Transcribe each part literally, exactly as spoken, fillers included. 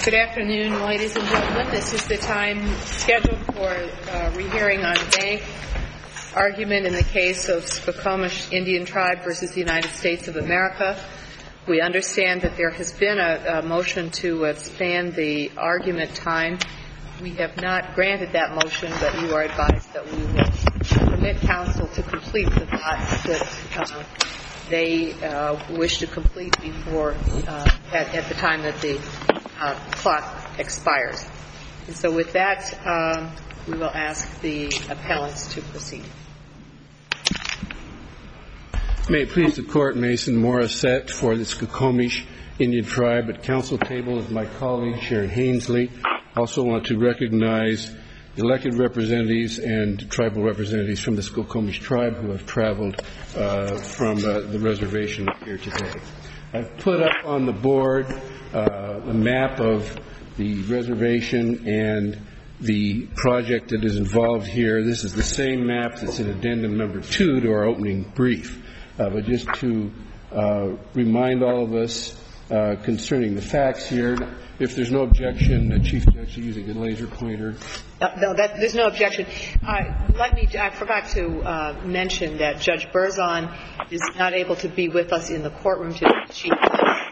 Good afternoon, ladies and gentlemen. This is the time scheduled for uh, rehearing on bank argument in the case of Skokomish Indian Tribe versus the United States of America. We understand that there has been a, a motion to expand the argument time. We have not granted that motion, but you are advised that we will permit counsel to complete the thoughts that uh, they uh, wish to complete before uh, at, at the time that the uh, clock expires. And so with that, um, we will ask the appellants to proceed. May it please the Court, Mason Morissette for the Skokomish Indian Tribe. At council table is my colleague, Sharon Hainsley. I also want to recognize elected representatives and tribal representatives from the Skokomish Tribe who have traveled uh, from uh, the reservation here today. I've put up on the board uh, a map of the reservation and the project that is involved here. This is the same map that's in addendum number two to our opening brief. Uh, but just to uh, remind all of us uh, concerning the facts here, if there's no objection, the Chief Judge using a laser pointer. Uh, no, that, there's no objection. Uh, let me, I forgot to uh, mention that Judge Berzon is not able to be with us in the courtroom today. She is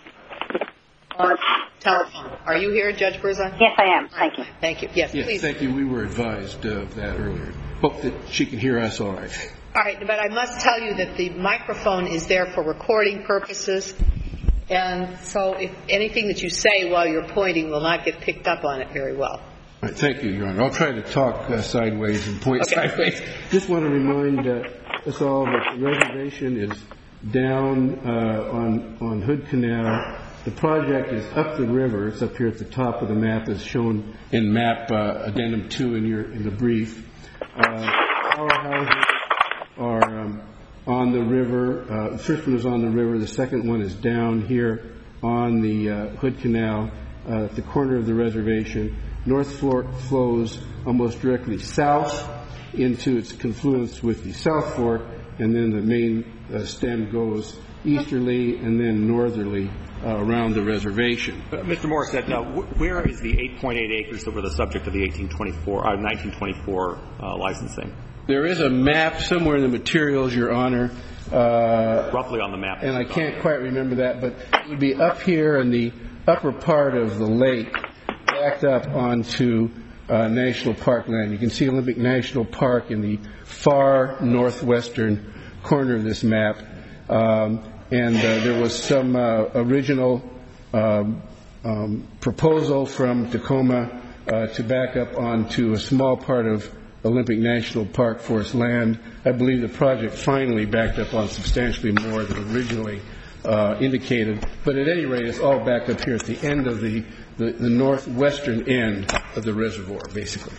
on telephone. Are you here, Judge Berzon? Yes, I am. Thank you. Thank you. Yes, yes, please. Thank you. We were advised of that earlier. Hope that she can hear us all right. All right, but I must tell you that the microphone is there for recording purposes, and so if anything that you say while you're pointing will not get picked up on it very well. All right, thank you, Your Honor. I'll try to talk uh, sideways and point okay. sideways. Just want to remind uh, us all that the reservation is down uh, on on Hood Canal. The project is up the river. It's up here at the top of the map, as shown in map uh, addendum two in your in the brief. Uh, our houses are um, on the river. Uh, the first one is on the river. The second one is down here on the uh, Hood Canal uh, at the corner of the reservation. North Fork flows almost directly south into its confluence with the South Fork, and then the main uh, stem goes easterly and then northerly uh, around the reservation. Uh, Mister Morissette, uh, wh- where is the eight point eight acres that were the subject of the eighteen twenty-four, uh, nineteen twenty-four uh, licensing? There is a map somewhere in the materials, Your Honor. Uh, Roughly on the map. And I can't quite remember that, but it would be up here in the upper part of the lake, backed up onto uh, National Park land. You can see Olympic National Park in the far northwestern corner of this map. Um, and uh, there was some uh, original um, um, proposal from Tacoma uh, to back up onto a small part of Olympic National Park forest land. I believe the project finally backed up on substantially more than originally uh, indicated. But at any rate, it's all back up here at the end of the, the, the northwestern end of the reservoir, basically.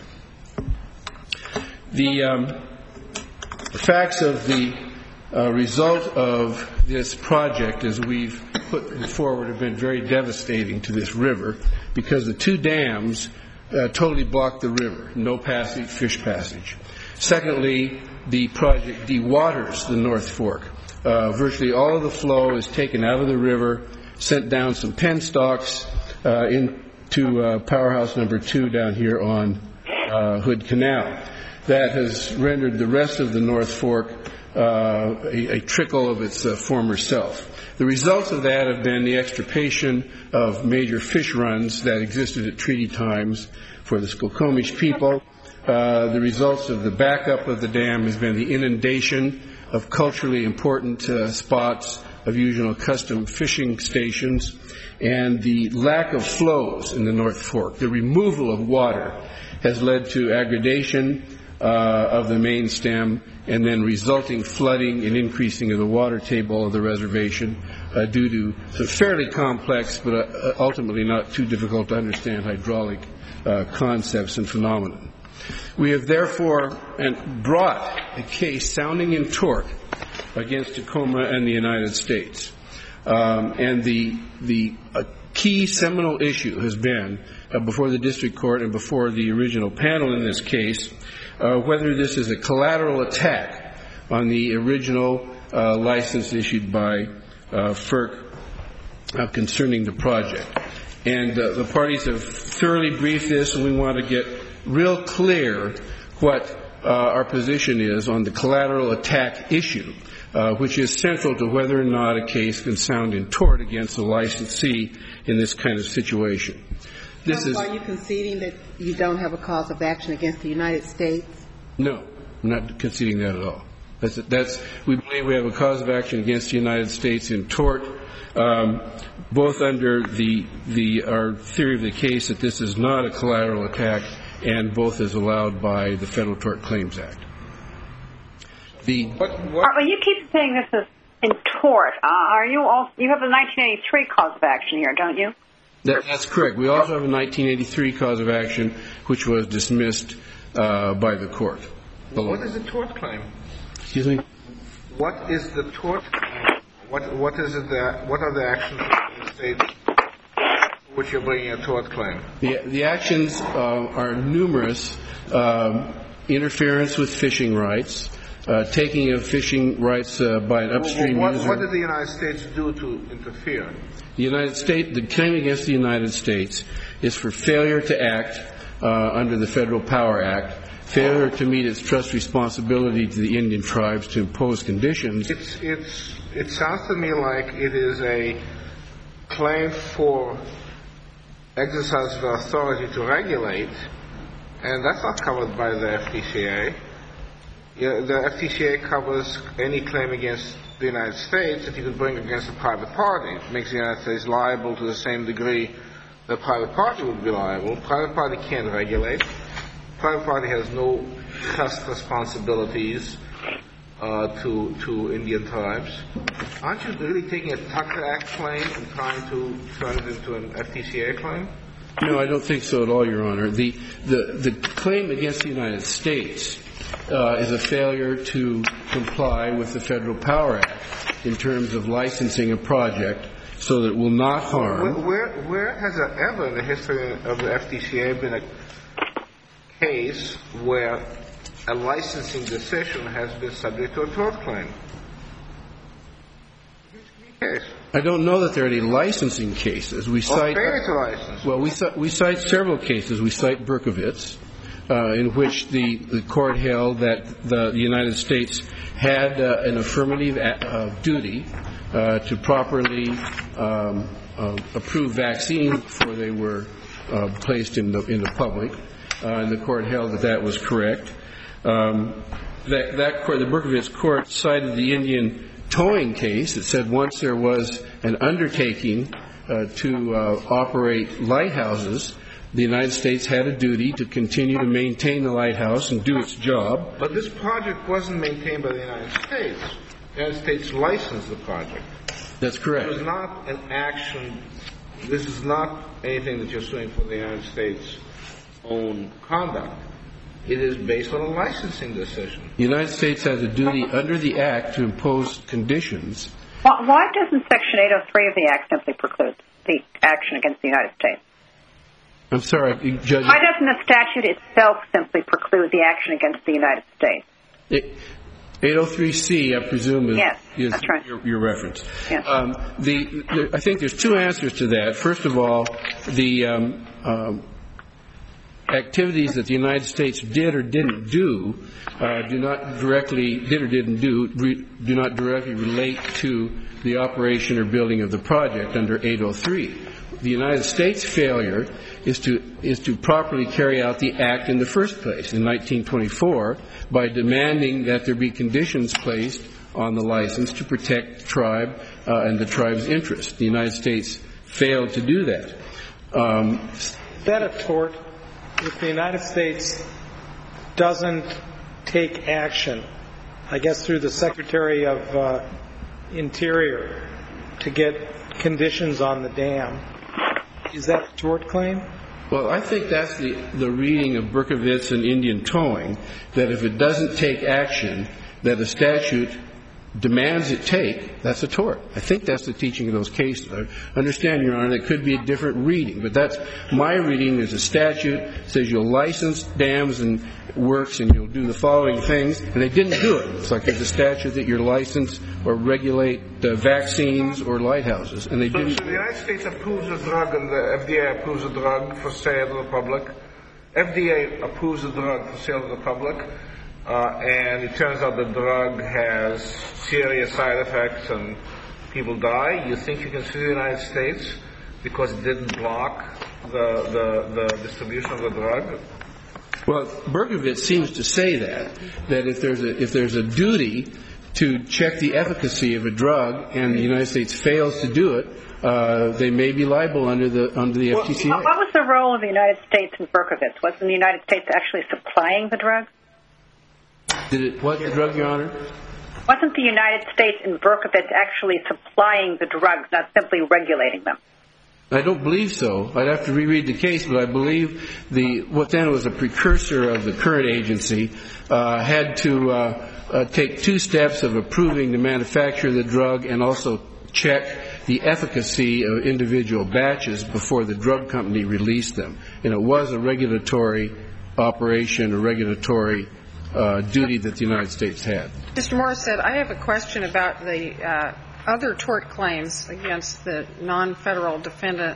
The, um, the facts of the uh, result of this project, as we've put forward, have been very devastating to this river because the two dams Uh, totally blocked the river, no passage, fish passage. Secondly, the project dewaters the North Fork. Uh, virtually all of the flow is taken out of the river, sent down some penstalks uh, into uh, powerhouse number two down here on uh, Hood Canal. That has rendered the rest of the North Fork uh, a, a trickle of its uh, former self. The results of that have been the extirpation of major fish runs that existed at treaty times for the Skokomish people. Uh, the results of the backup of the dam has been the inundation of culturally important uh, spots of usual custom fishing stations, and the lack of flows in the North Fork. The removal of water has led to aggradation uh, of the main stem, and then resulting flooding and increasing of the water table of the reservation uh, due to some fairly complex but uh, ultimately not too difficult to understand hydraulic uh, concepts and phenomena. We have therefore brought a case sounding in tort against Tacoma and the United States. Um, and the, the uh, key seminal issue has been, uh, before the district court and before the original panel in this case, Uh, whether this is a collateral attack on the original uh, license issued by uh, F E R C uh, concerning the project. And uh, the parties have thoroughly briefed this, and we want to get real clear what uh, our position is on the collateral attack issue, uh, which is central to whether or not a case can sound in tort against a licensee in this kind of situation. This is, are you conceding that you don't have a cause of action against the United States? No, I'm not conceding that at all. That's, that's, we believe we have a cause of action against the United States in tort, um, both under the, the, our theory of the case that this is not a collateral attack, and both as allowed by the Federal Tort Claims Act. The, what, what? Well, you keep saying this is in tort. Uh, are you also, you have a nineteen eighty-three cause of action here, don't you? That, that's correct. We also have a nineteen eighty-three cause of action, which was dismissed uh, by the court. Well, what is the tort claim? Excuse me? What is the tort claim? What, what is it that, what are the actions in the States which you're bringing a tort claim? The, the actions uh, are numerous. Um, interference with fishing rights, uh, taking of fishing rights uh, by an upstream well, what, user. What did the United States do to interfere? The United States, the claim against the United States is for failure to act uh, under the Federal Power Act, failure to meet its trust responsibility to the Indian tribes to impose conditions. It's, it's, it sounds to me like it is a claim for exercise of authority to regulate, and that's not covered by the F T C A. Yeah, the F T C A covers any claim against the United States that you could bring against a private party. It makes the United States liable to the same degree that a private party would be liable. Private party can't regulate. Private party has no trust responsibilities uh, to to Indian tribes. Aren't you really taking a Tucker Act claim and trying to turn it into an F T C A claim? No, I don't think so at all, Your Honor. The the, the claim against the United States uh, is a failure to comply with the Federal Power Act in terms of licensing a project so that it will not harm. Where, where, where has there ever in the history of the F T C A been a case where a licensing decision has been subject to a tort claim? Case. I don't know that there are any licensing cases. We cite failure to license. Well, we cite, we cite several cases. We cite Berkovitz, uh, in which the, the court held that the, the United States had uh, an affirmative a, uh, duty uh, to properly um, uh, approve vaccines before they were uh, placed in the in the public, uh, and the court held that that was correct. Um, that that court, the Berkovitz court, cited the Indian towing case. It said once there was an undertaking uh, to uh, operate lighthouses, the United States had a duty to continue to maintain the lighthouse and do its job. But this project wasn't maintained by the United States. The United States licensed the project. That's correct. It was not an action. This is not anything that you're suing for the United States' own conduct. It is based on a licensing decision. The United States has a duty under the Act to impose conditions. Why, why doesn't Section eight oh three of the Act simply preclude the action against the United States? I'm sorry, Judge. Why doesn't the statute itself simply preclude the action against the United States? It, eight oh three C, I presume, is, yes, is that's right. your, your reference. Yes. Um, the, the, I think there's two answers to that. First of all, the um, um, activities that the United States did or didn't do uh, do not directly did or didn't do re, do not directly relate to the operation or building of the project under eight oh three. The United States' failure is to is to properly carry out the act in the first place in nineteen twenty-four by demanding that there be conditions placed on the license to protect the tribe uh, and the tribe's interest. The United States failed to do that. Um, is that a tort? If the United States doesn't take action, I guess through the Secretary of uh, Interior, to get conditions on the dam, is that a tort claim? Well, I think that's the, the reading of Berkovitz and Indian towing, that if it doesn't take action, that a statute demands it take, that's a tort. I think that's the teaching of those cases. I understand, Your Honor, there could be a different reading, but that's my reading. There's a statute that says you'll license dams and works and you'll do the following things, and they didn't do it. It's like there's a statute that you're licensed or regulate uh, vaccines or lighthouses, and they so, didn't. So the United States approves a drug and the F D A approves a drug for sale to the public. F D A approves a drug for sale to the public. Uh, and it turns out the drug has serious side effects and people die. You think you can sue the United States because it didn't block the, the, the distribution of the drug? Well, Berkovitz seems to say that, that if there's a, if there's a duty to check the efficacy of a drug and the United States fails to do it, uh, they may be liable under the, under the F T C A. What was the role of the United States in Berkovitz? Wasn't the United States actually supplying the drug? Did it, what drug, Your Honor? Wasn't the United States in Berkovitz actually supplying the drugs, not simply regulating them? I don't believe so. I'd have to reread the case, but I believe the what then was a precursor of the current agency uh, had to uh, uh, take two steps of approving the manufacture of the drug and also check the efficacy of individual batches before the drug company released them. And it was a regulatory operation, a regulatory uh, duty that the United States had. Mister Morris said, I have a question about the uh, other tort claims against the non-federal defendant.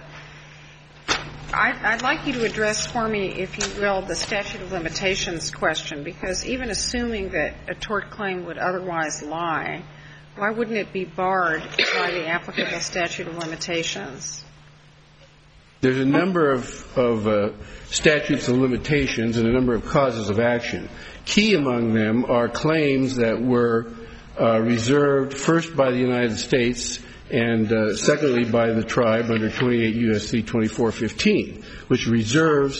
I'd, I'd like you to address for me, if you will, the statute of limitations question, because even assuming that a tort claim would otherwise lie, why wouldn't it be barred by the applicable statute of limitations? There's a number of, of uh, statutes of limitations and a number of causes of action. Key among them are claims that were uh, reserved first by the United States and uh, secondly by the tribe under twenty-eight U S C twenty-four fifteen, which reserves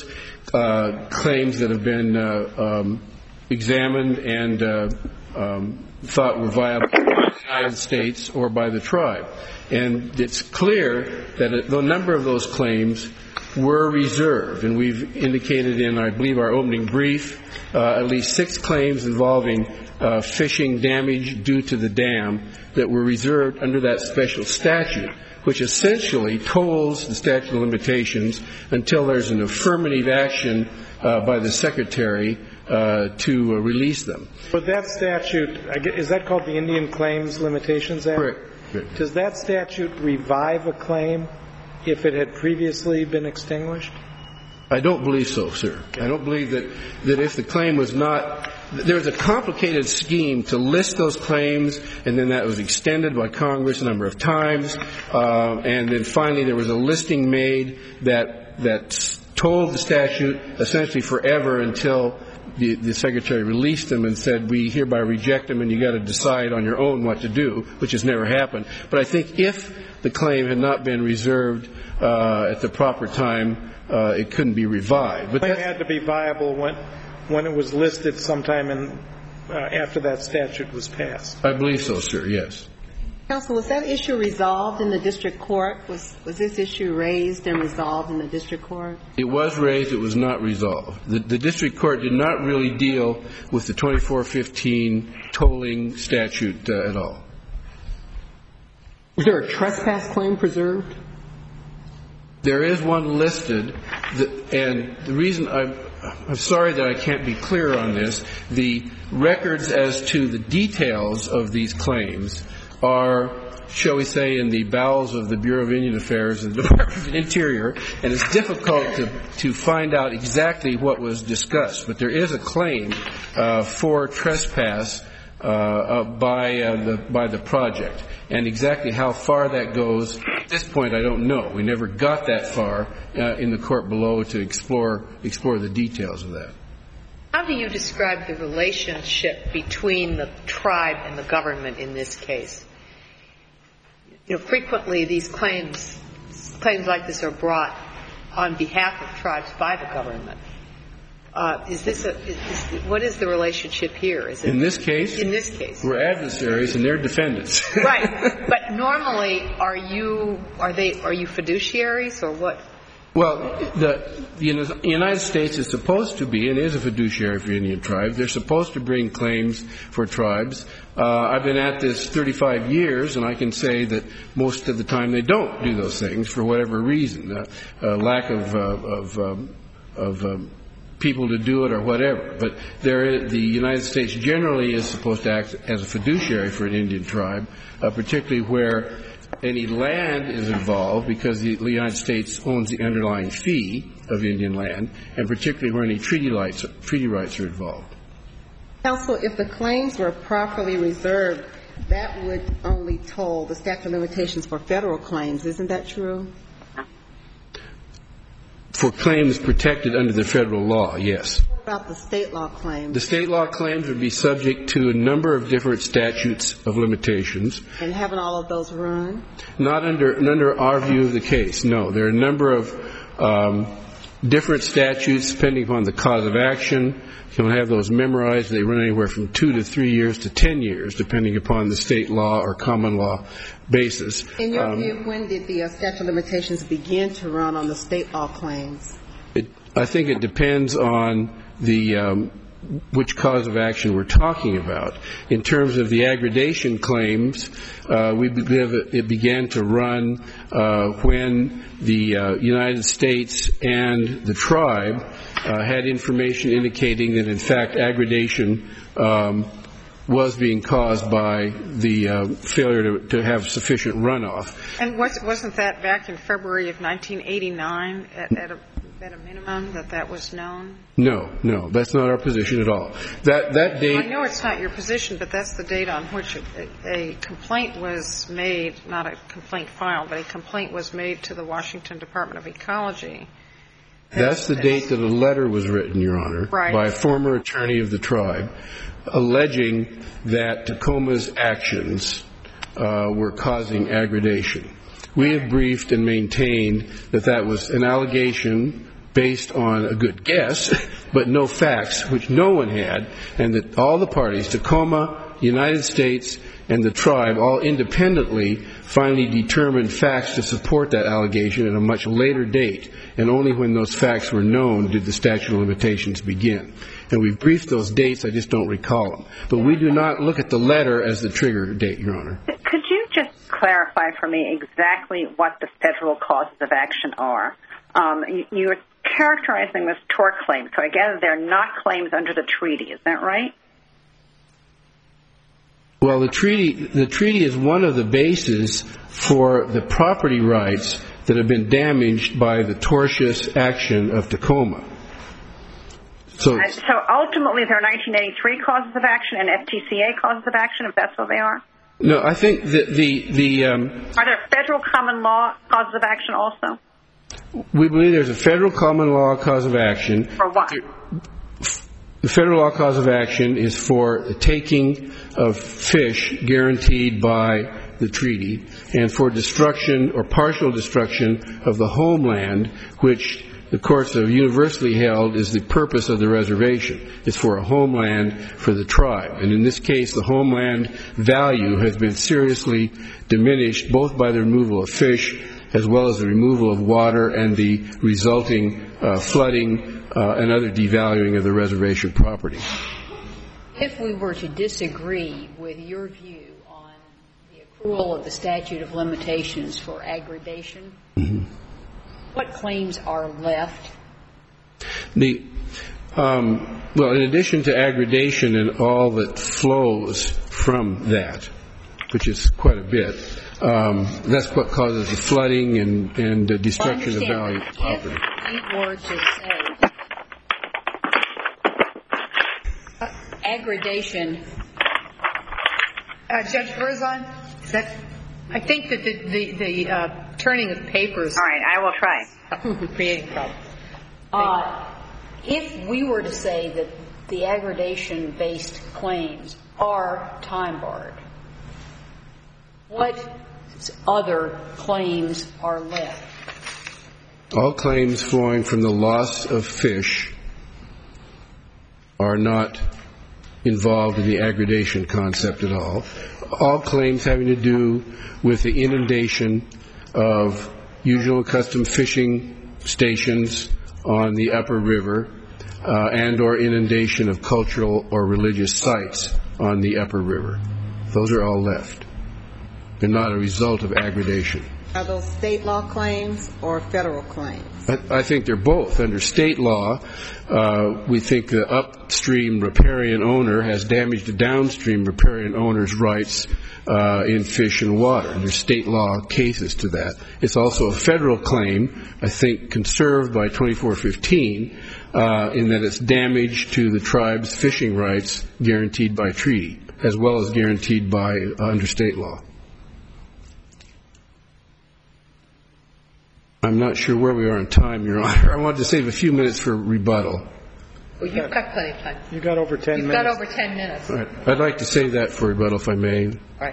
uh, claims that have been uh, um, examined and uh, um, thought were viable by the United States or by the tribe. And it's clear that a, a number of those claims were reserved, and we've indicated in, I believe, our opening brief, uh, at least six claims involving uh, fishing damage due to the dam that were reserved under that special statute, which essentially tolls the statute of limitations until there's an affirmative action uh, by the Secretary uh, to uh, release them. But that statute, is that called the Indian Claims Limitations Act? Correct. Correct. Does that statute revive a claim if it had previously been extinguished? I don't believe so, sir. I don't believe that, that if the claim was not – there was a complicated scheme to list those claims, and then that was extended by Congress a number of times, uh, and then finally there was a listing made that, that told the statute essentially forever until the, the Secretary released them and said, we hereby reject them and you got to decide on your own what to do, which has never happened. But I think if the claim had not been reserved uh, at the proper time, uh, it couldn't be revived. But the claim had to be viable when, when it was listed sometime in, uh, after that statute was passed. I believe so, sir, yes. Counsel, was that issue resolved in the district court? Was, was this issue raised and resolved in the district court? It was raised. It was not resolved. The, the district court did not really deal with the twenty-four fifteen tolling statute uh, at all. Was there a trespass claim preserved? There is one listed, that, and the reason I'm, I'm sorry that I can't be clear on this, the records as to the details of these claims are, shall we say, in the bowels of the Bureau of Indian Affairs and the Department of the Interior, and it's difficult to, to find out exactly what was discussed. But there is a claim uh, for trespass uh, uh, by, uh, the, by the project. And exactly how far that goes, at this point, I don't know. We never got that far uh, in the court below to explore, explore the details of that. How do you describe the relationship between the tribe and the government in this case? You know, frequently these claims, claims like this are brought on behalf of tribes by the government. Uh, is this a, is, is, what is the relationship here? Is it, in this case? In this case. We're adversaries and they're defendants. Right. But normally, are you, are they, are you fiduciaries or what? Well, the, the United States is supposed to be and is a fiduciary for Indian tribes. They're supposed to bring claims for tribes. Uh, I've been at this thirty-five years, and I can say that most of the time they don't do those things for whatever reason, uh, uh, lack of uh, of, um, of um, people to do it or whatever. But there is, the United States generally is supposed to act as a fiduciary for an Indian tribe, uh, particularly where any land is involved, because the United States owns the underlying fee of Indian land, and particularly where any treaty rights, treaty rights are involved. Counsel, if the claims were properly reserved, that would only toll the statute of limitations for federal claims. Isn't that true? For claims protected under the federal law, yes. What about the state law claims? The state law claims would be subject to a number of different statutes of limitations. And haven't all of those run? Not under, under our view of the case, no. There are a number of um, different statutes depending upon the cause of action. You don't have those memorized. They run anywhere from two to three years to ten years, depending upon the state law or common law basis. In your um, view, when did the uh, statute of limitations begin to run on the state law claims? It, I think it depends on the um, which cause of action we're talking about. In terms of the aggradation claims, uh, we believe it began to run uh, when the uh, United States and the tribe uh, had information indicating that, in fact, aggradation um, was being caused by the uh, failure to, to have sufficient runoff. And was, wasn't that back in February of nineteen eighty-nine at, at, a, at a minimum that that was known? No, no, that's not our position at all. That that date. I know it's not your position, but that's the date on which a, a complaint was made, not a complaint filed, but a complaint was made to the Washington Department of Ecology. That's the date that a letter was written, Your Honor, right, by a former attorney of the tribe, alleging that Tacoma's actions uh, were causing aggradation. We have briefed and maintained that that was an allegation based on a good guess, but no facts, which no one had, and that all the parties, Tacoma, United States, and the tribe, all independently finally determined facts to support that allegation at a much later date, and only when those facts were known did the statute of limitations begin. And we've briefed those dates, I just don't recall them. But we do not look at the letter as the trigger date, Your Honor. Could you just clarify for me exactly what the federal causes of action are? Um, you, you're characterizing this tort claim, so I gather they're not claims under the treaty. Is that right? Well, the treaty, the treaty is one of the bases for the property rights that have been damaged by the tortious action of Tacoma. So, and so ultimately, there are nineteen eighty-three causes of action and F T C A causes of action, if that's what they are? No, I think that the... the um, are there federal common law causes of action also? We believe there's a federal common law cause of action. For what? The federal law cause of action is for the taking of fish guaranteed by the treaty, and for destruction or partial destruction of the homeland, which the courts have universally held is the purpose of the reservation. It's for a homeland for the tribe. And in this case, the homeland value has been seriously diminished, both by the removal of fish as well as the removal of water and the resulting uh, flooding uh, and other devaluing of the reservation property. If we were to disagree with your view on the accrual of the statute of limitations for aggradation, mm-hmm. what claims are left? The um, well, in addition to aggradation and all that flows from that, which is quite a bit, um, that's what causes the flooding and, and the destruction of value of property. If we were to say uh, aggradation, uh, Judge Berzon, is that? I think that the the, the uh, turning of papers. All right, I will try. Creating problems. Uh, if we were to say that the aggradation-based claims are time-barred, what other claims are left? All claims flowing from the loss of fish are not involved in the aggradation concept at all. All claims having to do with the inundation of usual and custom fishing stations on the upper river uh, and or inundation of cultural or religious sites on the upper river. Those are all left. They're not a result of aggradation. Are those state law claims or federal claims? I, I think they're both. Under state law, uh, we think the upstream riparian owner has damaged the downstream riparian owner's rights uh, in fish and water. And there's state law cases to that. It's also a federal claim, I think, conserved by twenty-four fifteen, uh, in that it's damage to the tribe's fishing rights guaranteed by treaty, as well as guaranteed by uh, under state law. I'm not sure where we are in time, Your Honor. I wanted to save a few minutes for rebuttal. Well, you've got plenty of time. You've got over ten you've minutes. You've got over ten minutes. All right. I'd like to save that for rebuttal, if I may. All right.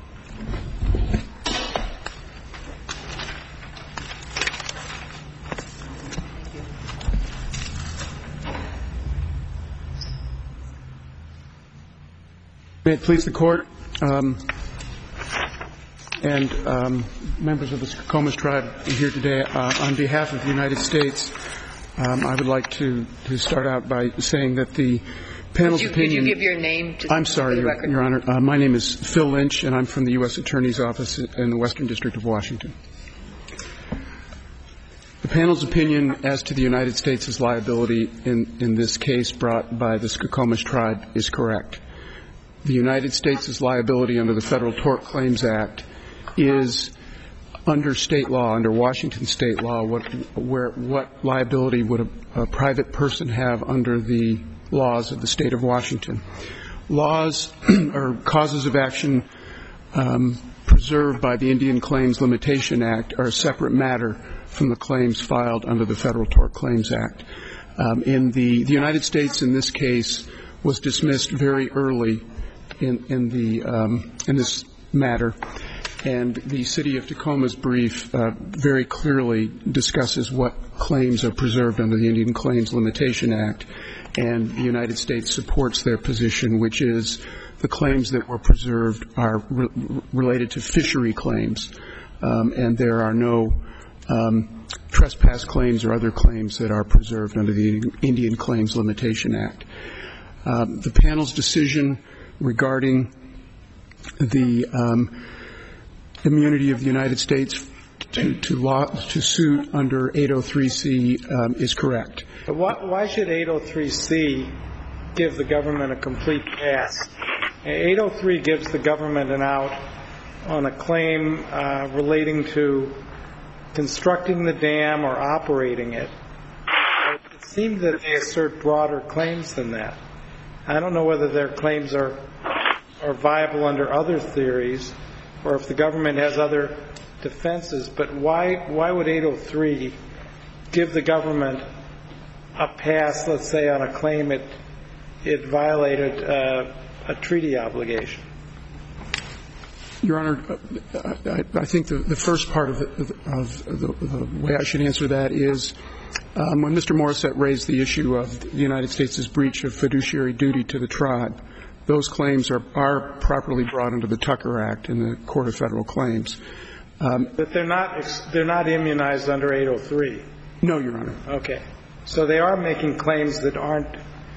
May it please the Court, um, and um, members of the Skokomish tribe here today, uh, on behalf of the United States, um, I would like to, to start out by saying that the panel's could you, opinion... Could you give your name to I'm sorry, the Your, record? Your Honor. Uh, my name is Phil Lynch, and I'm from the U S Attorney's Office in the Western District of Washington. The panel's opinion as to the United States' liability in, in this case brought by the Skokomish tribe is correct. The United States' liability under the Federal Tort Claims Act is under state law, under Washington state law, what, where, what liability would a, a private person have under the laws of the state of Washington. Laws or causes of action um, preserved by the Indian Claims Limitation Act are a separate matter from the claims filed under the Federal Tort Claims Act. Um, in the, the United States, in this case, was dismissed very early in, in, the, um, in this matter. And the City of Tacoma's brief uh, very clearly discusses what claims are preserved under the Indian Claims Limitation Act. And the United States supports their position, which is the claims that were preserved are re- related to fishery claims. Um, and there are no um, trespass claims or other claims that are preserved under the Indian Claims Limitation Act. Um, the panel's decision regarding the um, immunity of the United States to to, law, to suit under eight oh three C um, is correct. But why, why should eight oh three C give the government a complete pass? eight oh three gives the government an out on a claim uh, relating to constructing the dam or operating it. It seems that they assert broader claims than that. I don't know whether their claims are are viable under other theories, or if the government has other defenses, but why why would eight oh three give the government a pass, let's say, on a claim it it violated uh, a treaty obligation? Your Honor, I, I think the, the first part of, it, of the, the way I should answer that is um, when Mister Morissette raised the issue of the United States' breach of fiduciary duty to the tribe, those claims are, are properly brought under the Tucker Act in the Court of Federal Claims. Um, but they're not they're not immunized under eight oh three. No, Your Honor. Okay, so they are making claims that aren't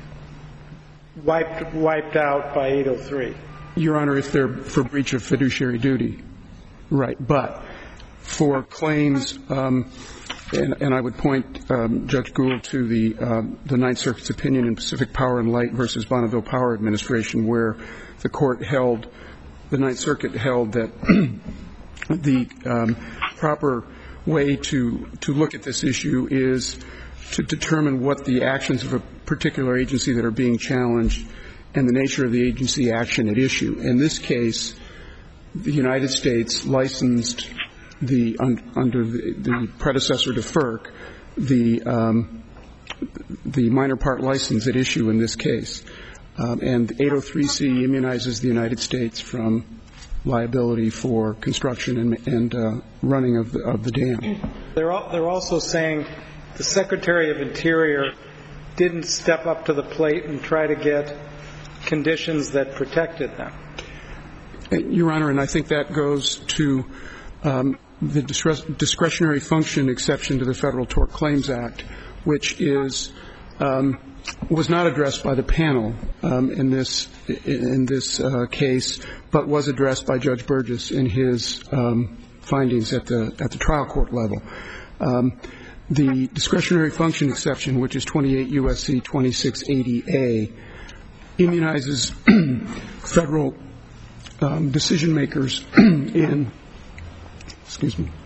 wiped wiped out by eight oh three. Your Honor, if they're for breach of fiduciary duty, right. But for claims, um, and, and I would point um, Judge Gould to the um, the Ninth Circuit's opinion in Pacific Power and Light versus Bonneville Power Administration, where the court held, the Ninth Circuit held that the um, proper way to to look at this issue is to determine what the actions of a particular agency that are being challenged and the nature of the agency action at issue. In this case, the United States licensed the un, under the, the predecessor to FERC the um, the minor part license at issue in this case, um, and eight oh three C immunizes the United States from liability for construction and, and uh, running of the, of the dam. They're all, they're also saying the Secretary of Interior didn't step up to the plate and try to get conditions that protected them. Your Honor, and I think that goes to um, the discretionary function exception to the Federal Tort Claims Act, which is um, was not addressed by the panel um, in this in this uh, case, but was addressed by Judge Burgess in his um, findings at the at the trial court level. Um, the discretionary function exception, which is twenty-eight U S C twenty-six eighty A, immunizes federal um, decision makers in excuse me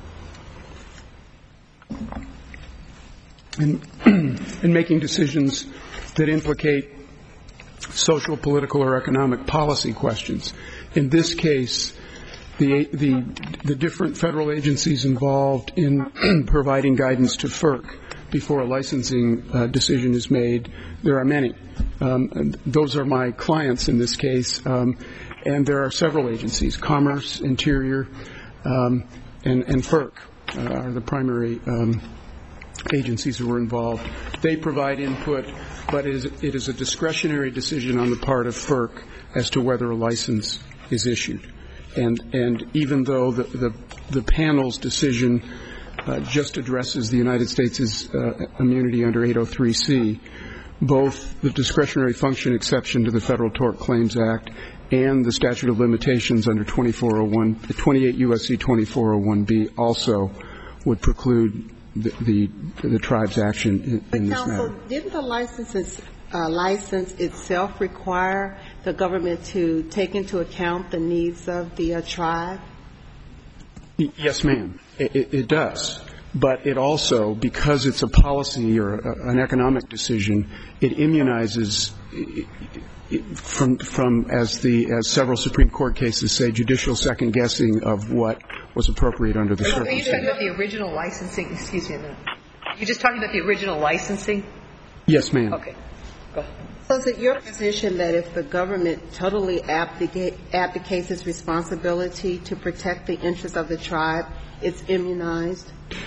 in, in making decisions that implicate social, political, or economic policy questions. In this case, the the, the different federal agencies involved in providing guidance to FERC before a licensing uh, decision is made, there are many. Um, those are my clients in this case, um, and there are several agencies: Commerce, Interior, um, and, and FERC uh, are the primary um, agencies who are involved. They provide input, but it is, it is a discretionary decision on the part of FERC as to whether a license is issued. And, and even though the, the, the panel's decision uh, just addresses the United States' uh, immunity under eight oh three C, both the discretionary function exception to the Federal Tort Claims Act and the statute of limitations under twenty-four oh one, twenty-eight U S C twenty-four oh one B also would preclude the, the, the tribe's action in, in this counsel, matter. Didn't the license, uh, license itself require the government to take into account the needs of the uh, tribe? Yes, ma'am. It, it, it does. But it also, because it's a policy or a, an economic decision, it immunizes from, from as the as several Supreme Court cases say, judicial second guessing of what was appropriate under the circumstances. Are you talking about the original licensing? Excuse me a minute. You're just talking about the original licensing? Yes, ma'am. Okay. Go ahead. So is it your position that if the government totally abdicate, abdicates its responsibility to protect the interests of the tribe, it's immunized?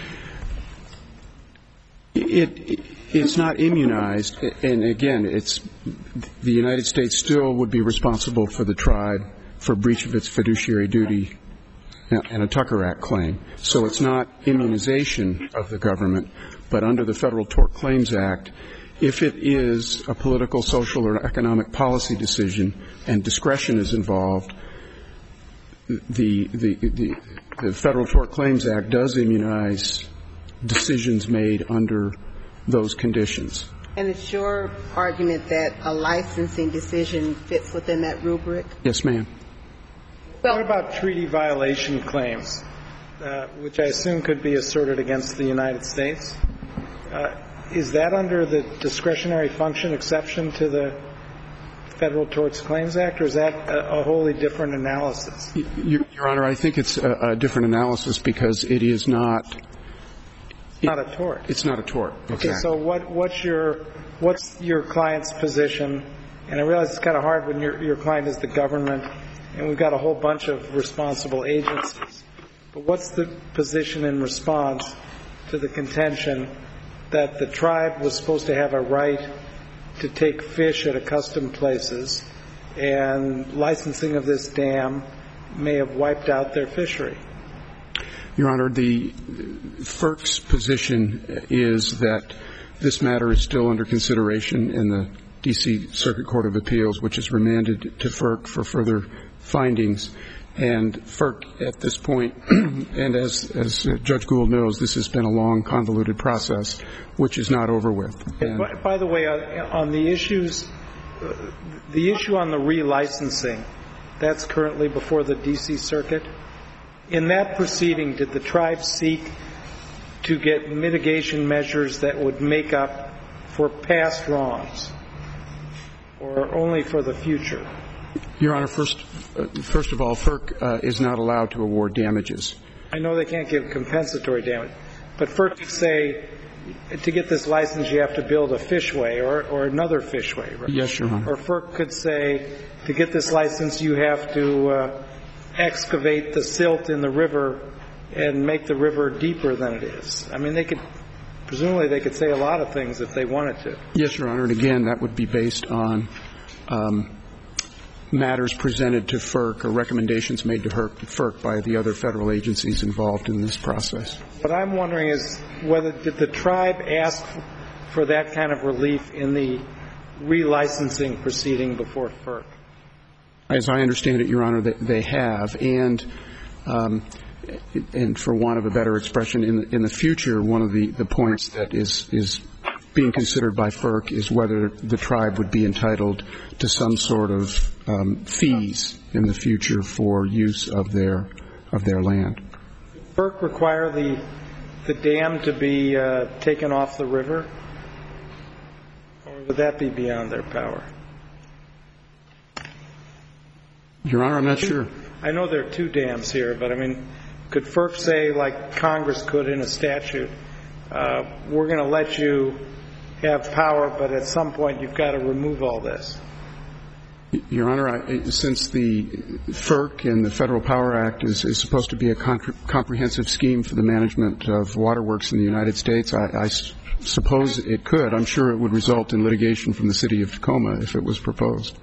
It, it it's not immunized, and again, it's the United States still would be responsible for the tribe for breach of its fiduciary duty and a Tucker Act claim. So it's not immunization of the government, but under the Federal Tort Claims Act, if it is a political, social, or economic policy decision and discretion is involved, the the the, the Federal Tort Claims Act does immunize decisions made under those conditions. And it's your argument that a licensing decision fits within that rubric? Yes, ma'am. What about treaty violation claims, uh, which I assume could be asserted against the United States? Uh, is that under the discretionary function exception to the Federal Tort Claims Act, or is that a, a wholly different analysis? Your, Your Honor, I think it's a, a different analysis because it is not. It's not a tort. It's not a tort. Okay, exactly. so what, what's your what's your client's position? And I realize it's kind of hard when your your client is the government, and we've got a whole bunch of responsible agencies. But what's the position in response to the contention that the tribe was supposed to have a right to take fish at accustomed places, and licensing of this dam may have wiped out their fishery? Your Honor, the FERC's position is that this matter is still under consideration in the D C Circuit Court of Appeals, which is remanded to FERC for further findings. And FERC at this point, and as, as Judge Gould knows, this has been a long, convoluted process, which is not over with. And by, by the way, on, on the issues, uh, the issue on the relicensing, that's currently before the D C Circuit. In that proceeding, did the tribe seek to get mitigation measures that would make up for past wrongs, or only for the future? Your Honor, first, uh, first of all, FERC uh, is not allowed to award damages. I know they can't give compensatory damage, but FERC could say, to get this license, you have to build a fishway or, or another fishway. Right? Yes, Your Honor. Or FERC could say, to get this license, you have to uh, excavate the silt in the river and make the river deeper than it is. I mean, they could, presumably they could say a lot of things if they wanted to. Yes, Your Honor, and again, that would be based on um, matters presented to FERC or recommendations made to FERC by the other federal agencies involved in this process. What I'm wondering is whether did the tribe ask for that kind of relief in the relicensing proceeding before FERC? As I understand it, Your Honor, they, they have. And um, and for want of a better expression, in the, in the future, one of the, the points that is, is being considered by FERC is whether the tribe would be entitled to some sort of um, fees in the future for use of their of their land. Does FERC require the the dam to be uh, taken off the river, or would that be beyond their power? Your Honor, I'm not sure. I know there are two dams here, but I mean, could FERC say, like Congress could in a statute, uh, we're going to let you have power, but at some point you've got to remove all this? Your Honor, I, since the FERC and the Federal Power Act is, is supposed to be a con- comprehensive scheme for the management of waterworks in the United States, I, I s- suppose it could. I'm sure it would result in litigation from the city of Tacoma if it was proposed.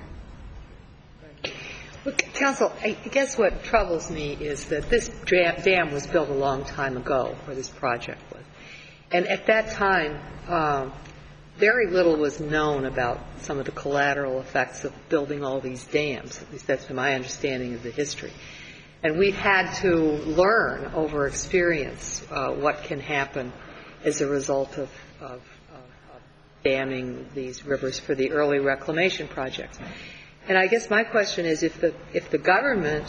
Well, Counsel, I guess what troubles me is that this dam was built a long time ago, or this project was. And at that time, uh, very little was known about some of the collateral effects of building all these dams. At least that's my understanding of the history. And we've had to learn over experience uh, what can happen as a result of, of, of, of damming these rivers for the early reclamation projects. And I guess my question is, if the if the government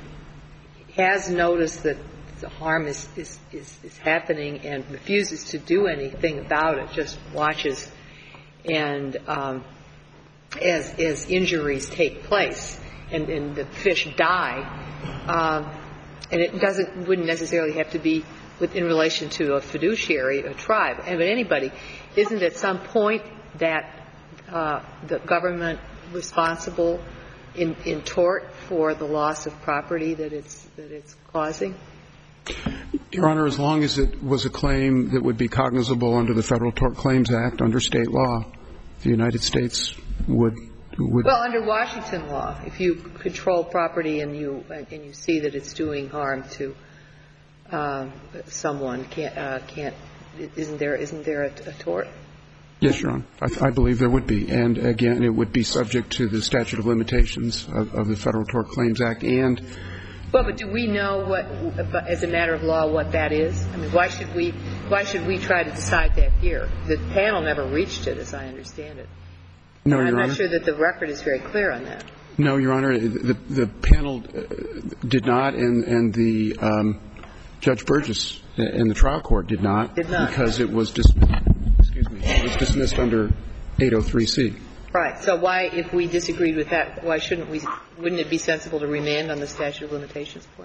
has noticed that the harm is, is, is, is happening and refuses to do anything about it, just watches and um, as, as injuries take place and, and the fish die, um, and it doesn't wouldn't necessarily have to be with, in relation to a fiduciary, a tribe, and but anybody, isn't at some point that uh, the government responsible in, in tort for the loss of property that it's that it's causing? Your Honor, as long as it was a claim that would be cognizable under the Federal Tort Claims Act, under state law, the United States would would. Well, under Washington law, if you control property and you and you see that it's doing harm to uh, someone, can't uh, can't isn't there isn't there a, a tort? Yes, Your Honor. I, I believe there would be. And, again, it would be subject to the statute of limitations of, of the Federal Tort Claims Act. And well, but do we know what, as a matter of law, what that is? I mean, why should we why should we try to decide that here? The panel never reached it, as I understand it. No, and Your I'm Honor. not sure that the record is very clear on that. No, Your Honor. The, the panel did not, and, and the um, Judge Burgess in the trial court did not. Did not. Because it was dismissed. Excuse me. It was dismissed under eight oh three C. Right. So why, if we disagreed with that, why shouldn't we, wouldn't it be sensible to remand on the statute of limitations point?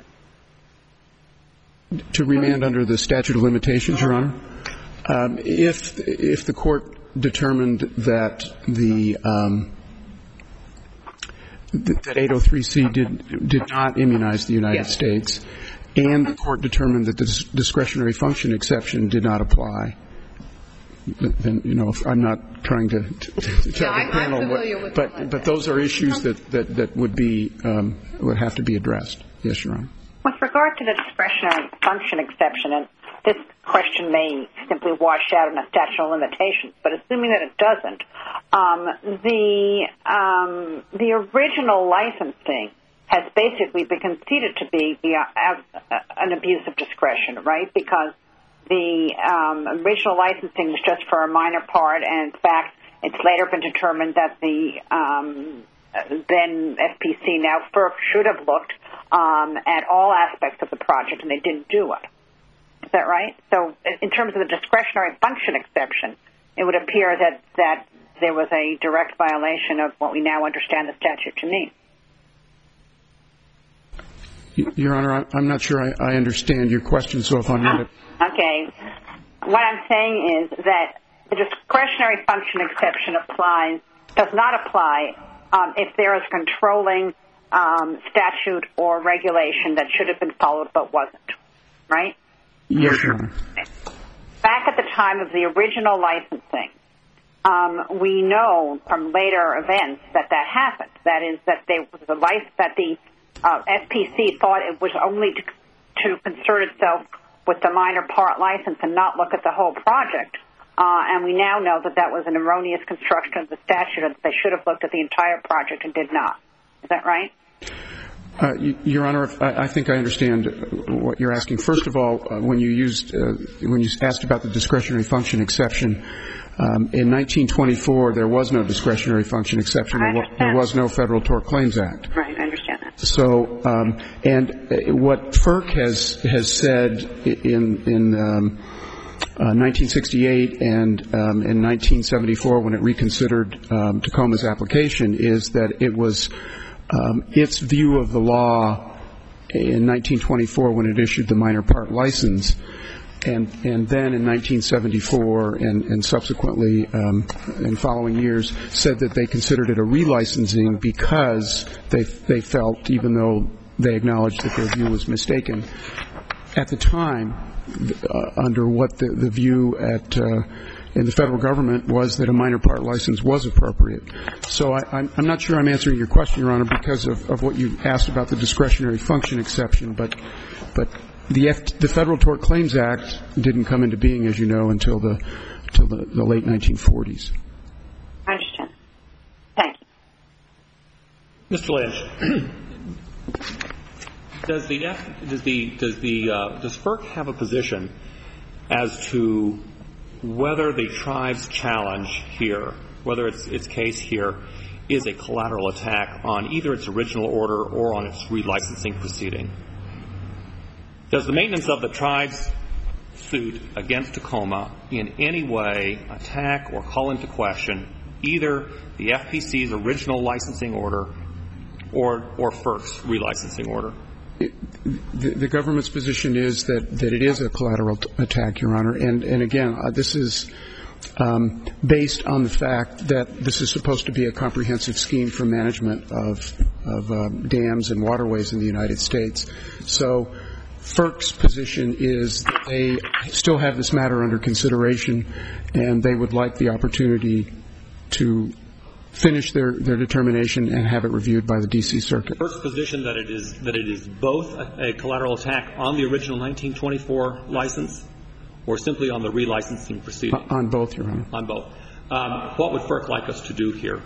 To remand under the statute of limitations, Your Honor? Um, if, if the court determined that the, um, that eight oh three C did, did not immunize the United yes. States, and the court determined that the discretionary function exception did not apply, then, you know, I'm not trying to, to, to tell yeah, the panel, I'm familiar with but, that. but those are issues that, that, that would be, um, would have to be addressed. Yes, Your Honor. With regard to the discretionary function exception, and this question may simply wash out in a statute of limitations, but assuming that it doesn't, um, the, um, the original licensing has basically been conceded to be the, uh, uh, an abuse of discretion, right? Because the um, original licensing was just for a minor part, and in fact, it's later been determined that the um, then F P C, now FERC, should have looked um, at all aspects of the project, and they didn't do it. Is that right? So in terms of the discretionary function exception, it would appear that, that there was a direct violation of what we now understand the statute to mean. Your Honor, I'm not sure I, I understand your question, so if I'm not... Okay. What I'm saying is that the discretionary function exception applies, does not apply um, if there is controlling um, statute or regulation that should have been followed but wasn't, right? Yes, Your Honor. Back at the time of the original licensing, um, we know from later events that that happened. That is, that they the life that the uh, S P C thought it was only to, to concern itself with the minor part license and not look at the whole project. Uh, and we now know that that was an erroneous construction of the statute, and that they should have looked at the entire project and did not. Is that right? Uh, Your Honor, I, I think I understand what you're asking. First of all, uh, when you used, uh, when you asked about the discretionary function exception, um, in nineteen twenty-four there was no discretionary function exception. I there, understand. there was no Federal Tort Claims Act. Right, I understand that. So, um, and what FERC has has said in in um, uh, nineteen sixty-eight and um, in nineteen seventy-four, when it reconsidered um, Tacoma's application, is that it was um, its view of the law in nineteen twenty-four when it issued the minor part license, and and then in nineteen seventy-four and, and subsequently um, in following years said that they considered it a relicensing because they they felt, even though they acknowledged that their view was mistaken at the time, uh, under what the, the view at uh, in the federal government was that a minor part license was appropriate. So I, I'm, I'm not sure I'm answering your question, Your Honor, because of, of what you asked about the discretionary function exception, but but. The, F- the Federal Tort Claims Act didn't come into being, as you know, until the until the, the late nineteen forties. I understand. Thank you. Mister Lynch, does the F, does the does the uh, does FERC have a position as to whether the tribe's challenge here, whether its its case here, is a collateral attack on either its original order or on its relicensing proceeding? Does the maintenance of the tribe's suit against Tacoma in any way attack or call into question either the F P C's original licensing order or or FERC's relicensing order? It, the, the government's position is that, that it is a collateral t- attack, Your Honor. And, and again, uh, this is um, based on the fact that this is supposed to be a comprehensive scheme for management of, of um, dams and waterways in the United States. So FERC's position is that they still have this matter under consideration, and they would like the opportunity to finish their, their determination and have it reviewed by the D C Circuit. FERC's position that it is that it is both a, a collateral attack on the original nineteen twenty-four license, or simply on the relicensing proceeding? Uh, on both, Your Honor. On both. Um, what would FERC like us to do here?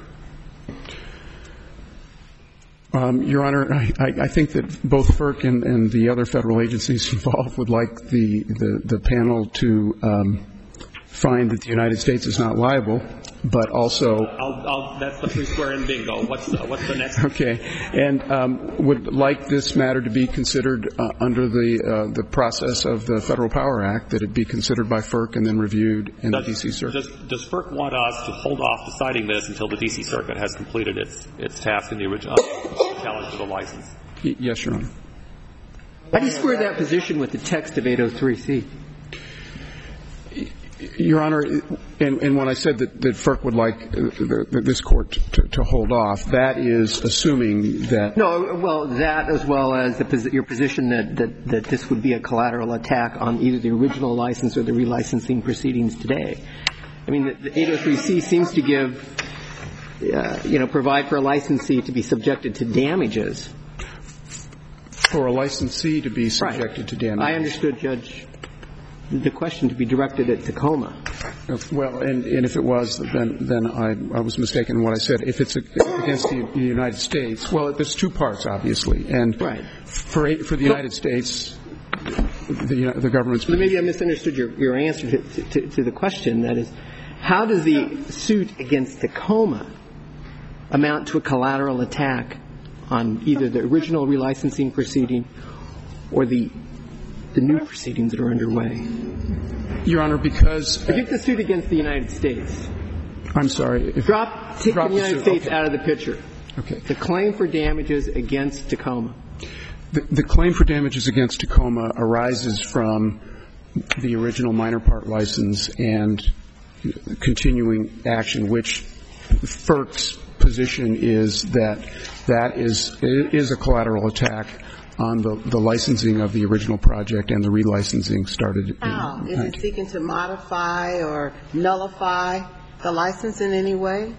Um, Your Honor, I, I think that both FERC and, and the other federal agencies involved would like the, the, the panel to um, find that the United States is not liable, but also... I'll, I'll, that's the three square in bingo. What's the, what's the next? Okay. And um, would like this matter to be considered uh, under the uh, the process of the Federal Power Act, that it be considered by FERC and then reviewed in does, the D C Circuit. Does, does FERC want us to hold off deciding this until the D C Circuit has completed its its task in the original challenge to the license? Y- yes, Your Honor. How do you square that position with the text of eight oh three C? Your Honor, and, and when I said that, that FERC would like uh, the, the, this court to, to hold off, that is assuming that... No, well, that as well as the, your position that, that, that this would be a collateral attack on either the original license or the relicensing proceedings today. I mean, the, the eight oh three C seems to give, uh, you know, provide for a licensee to be subjected to damages. For a licensee to be subjected right. to damages. I understood, Judge, the question to be directed at Tacoma. Well, and, and if it was, then then I, I was mistaken in what I said. If it's against the, the United States, well, there's two parts, obviously. And right. for for the United States, the, you know, the government's... Maybe I misunderstood your, your answer to, to, to the question. That is, how does the suit against Tacoma amount to a collateral attack on either the original relicensing proceeding or the the new proceedings that are underway? Your Honor, because... Forget the suit against the United States. I'm sorry. If drop take drop the United the States okay. out of the picture. Okay. The claim for damages against Tacoma. The, the claim for damages against Tacoma arises from the original minor part license and continuing action, which FERC's position is that that is is a collateral attack on the, the licensing of the original project, and the relicensing started. How? In, is it seeking to modify or nullify the license in any way?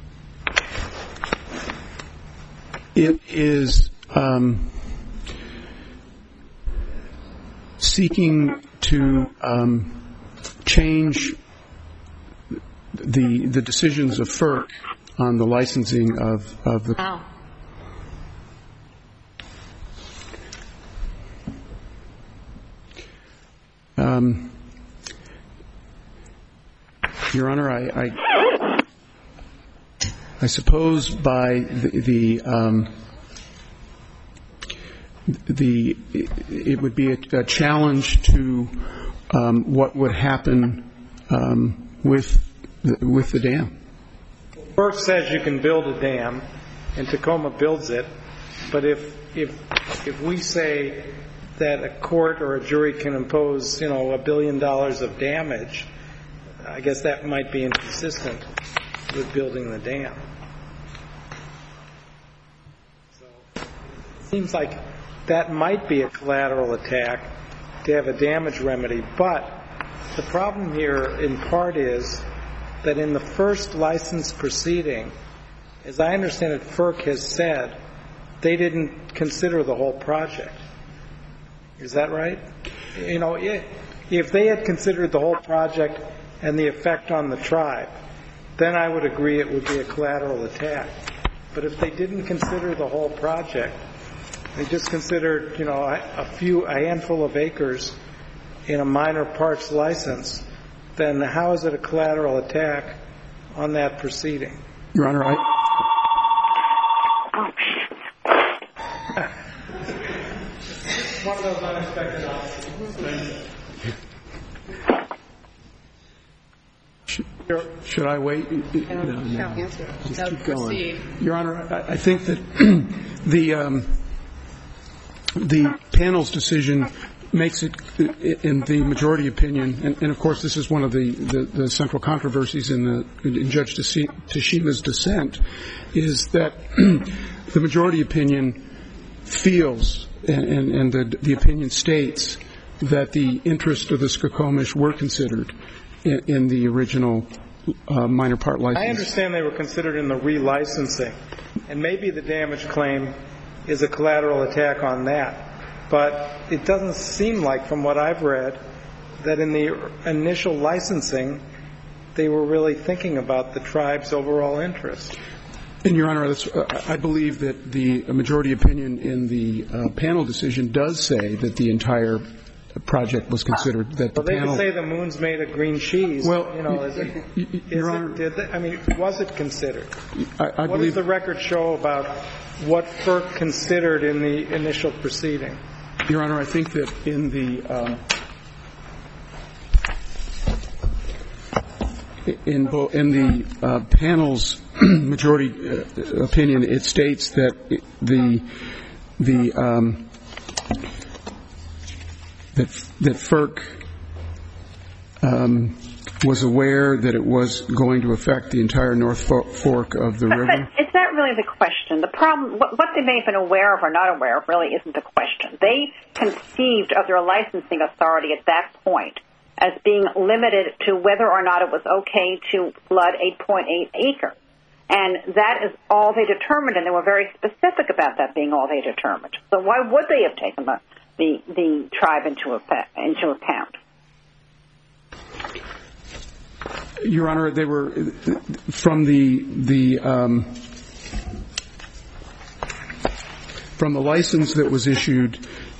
It is um, seeking to um, change the the decisions of FERC on the licensing of, of the. Wow. Um, Your Honor, I, I, I suppose by the the, um, the it would be a, a challenge to um, what would happen um, with the, with the dam. FERC says you can build a dam, and Tacoma builds it, but if if if we say that a court or a jury can impose, you know, a billion dollars of damage, I guess that might be inconsistent with building the dam. So it seems like that might be a collateral attack to have a damage remedy, but the problem here in part is that in the first license proceeding, as I understand it, FERC has said they didn't consider the whole project. Is that right? You know, if they had considered the whole project and the effect on the tribe, then I would agree it would be a collateral attack. But if they didn't consider the whole project, they just considered, you know, a few, a handful of acres in a minor parts license, then how is it a collateral attack on that proceeding? Your Honor, I... One of those unexpected options. Should I wait? No, no. Just No, keep going. proceed. Your Honor, I, I think that the um, the panel's decision makes it, in the majority opinion, and, and of course this is one of the, the, the central controversies in, the, in Judge Tashima's dissent, is that the majority opinion feels, and, and, and the, the opinion states, that the interests of the Skokomish were considered in, in the original uh, minor part license. I understand they were considered in the relicensing, and maybe the damage claim is a collateral attack on that. But it doesn't seem like, from what I've read, that in the initial licensing, they were really thinking about the tribe's overall interest. And, Your Honor, that's, uh, I believe that the majority opinion in the uh, panel decision does say that the entire project was considered. That the well, they panel. They say the moon's made of green cheese. Well, you know, is it, y- y- Your is Honor, it, did they, I mean, was it considered? I, I what believe does the record show about what FERC considered in the initial proceeding? Your Honor, I think that in the um, in, bo- in the uh, panel's majority uh, opinion, it states that the the um, that that FERC um, was aware that it was going to affect the entire North Fork of the river. But is that really the question? The problem, what, what they may have been aware of or not aware of, really isn't the question. They conceived of their licensing authority at that point as being limited to whether or not it was okay to flood eight point eight acres. And that is all they determined, and they were very specific about that being all they determined. So why would they have taken the, the, the tribe into, effect, into account? Your Honor, they were from the the um, from the license that was issued,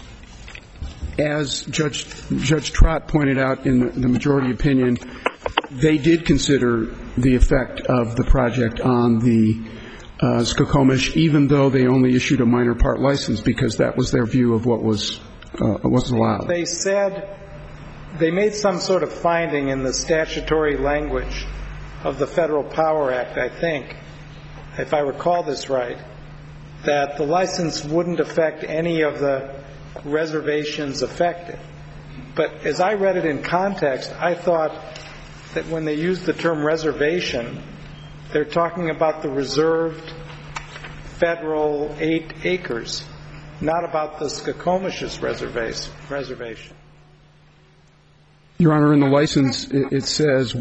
as Judge Judge Trott pointed out in the, the majority opinion, they did consider the effect of the project on the uh, Skokomish, even though they only issued a minor part license, because that was their view of what was uh, was allowed. They said. They made some sort of finding in the statutory language of the Federal Power Act, I think, if I recall this right, that the license wouldn't affect any of the reservations affected. But as I read it in context, I thought that when they used the term reservation, they're talking about the reserved federal eight acres, not about the Skokomish's reservation. Your Honor, in the license, it says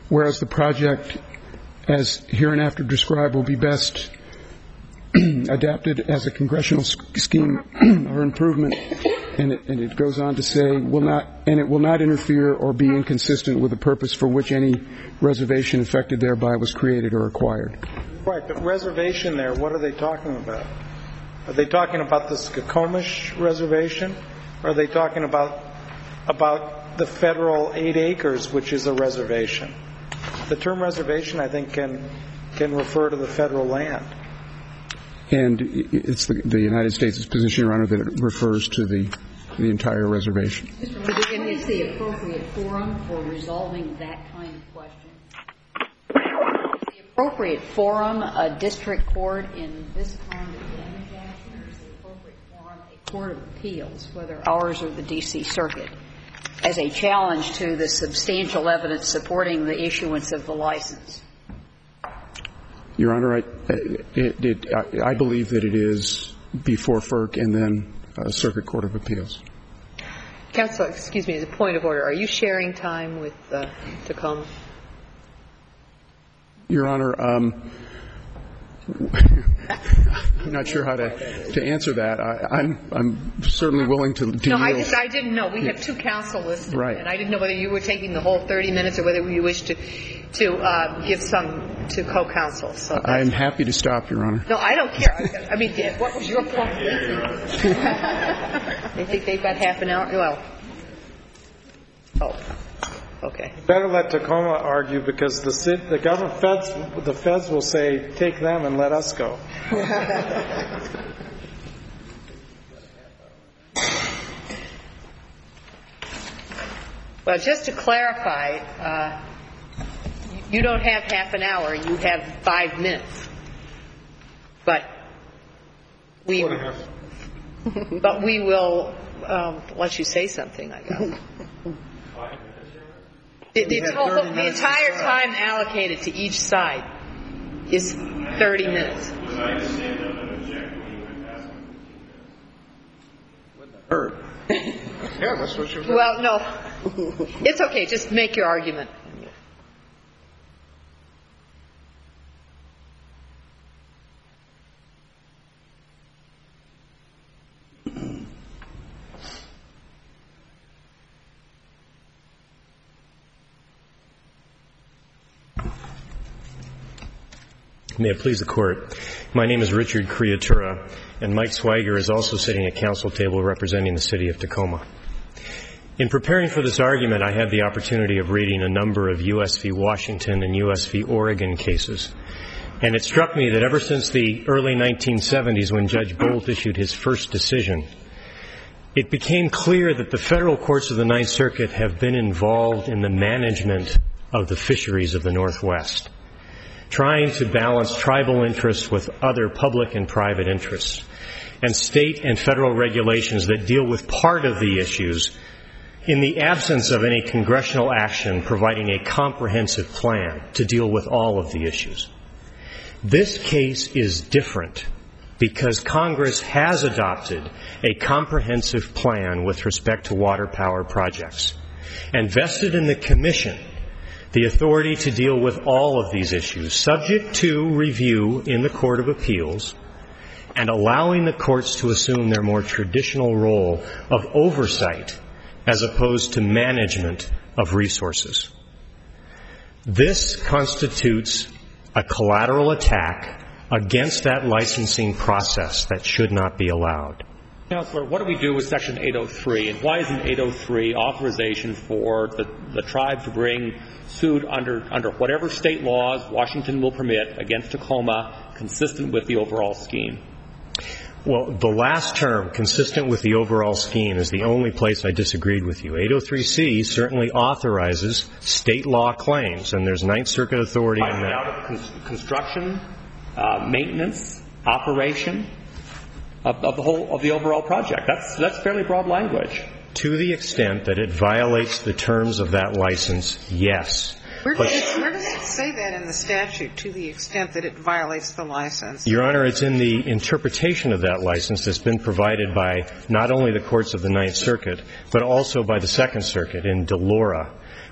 whereas the project, as hereinafter described, will be best adapted as a congressional scheme or improvement, and it, and it goes on to say, will not, and it will not interfere or be inconsistent with the purpose for which any reservation affected thereby was created or acquired. Right, but reservation there, what are they talking about? Are they talking about the Skokomish reservation? Or are they talking about about the federal eight acres, which is a reservation? The term reservation, I think, can can refer to the federal land. And it's the, the United States' position, Your Honor, that it refers to the the entire reservation. What is the appropriate forum for resolving that kind of question? Is the appropriate forum a district court in this kind of damage action, or is the appropriate forum a court of appeals, whether ours or the D C Circuit, as a challenge to the substantial evidence supporting the issuance of the license? Your Honor, I, it, it, I, I believe that it is before FERC and then uh, Circuit Court of Appeals. Counsel, excuse me, as a point of order, are you sharing time with uh, Tacoma? Your Honor, um, I'm not sure how to, to answer that. I, I'm, I'm certainly willing to, to No, yield. I just I didn't know. We have two counsel listed, right. And I didn't know whether you were taking the whole thirty minutes or whether you wished to to uh, give some to co-counsel. So I'm happy to stop, Your Honor. No, I don't care. I, I mean, what was your point? They think they've got half an hour. Well, oh. Okay. Better let Tacoma argue, because the the government feds the feds will say, take them and let us go. Well, just to clarify, uh, you don't have half an hour. You have five minutes. But we, but we will um, let you say something, I guess. The, the, total, the entire time allocated to each side is thirty minutes. Was I to stand up and object when you went past my fifteen minutes? Hurt. Yeah, that's what you're saying. Well, no. It's okay. Just make your argument. May it please the Court. My name is Richard Creatura, and Mike Swiger is also sitting at council table representing the city of Tacoma. In preparing for this argument, I had the opportunity of reading a number of U S v. Washington and U S v. Oregon cases. And it struck me that ever since the early nineteen seventies, when Judge Bolt issued his first decision, it became clear that the federal courts of the Ninth Circuit have been involved in the management of the fisheries of the Northwest, trying to balance tribal interests with other public and private interests, and state and federal regulations that deal with part of the issues in the absence of any congressional action providing a comprehensive plan to deal with all of the issues. This case is different because Congress has adopted a comprehensive plan with respect to water power projects and vested in the Commission the authority to deal with all of these issues, subject to review in the Court of Appeals, and allowing the courts to assume their more traditional role of oversight as opposed to management of resources. This constitutes a collateral attack against that licensing process that should not be allowed. Counselor, what do we do with Section eight oh three, and why isn't eight oh three authorization for the, the tribe to bring suit under, under whatever state laws Washington will permit against Tacoma consistent with the overall scheme? Well, the last term, consistent with the overall scheme, is the only place I disagreed with you. eight oh three C certainly authorizes state law claims, and there's Ninth Circuit authority in that. Out of construction, uh, maintenance, operation of, of the whole of the overall project. That's that's fairly broad language. To the extent that it violates the terms of that license, yes. Where does, it, where does it say that in the statute, to the extent that it violates the license? Your Honor, it's in the interpretation of that license that's been provided by not only the courts of the Ninth Circuit, but also by the Second Circuit in Delora,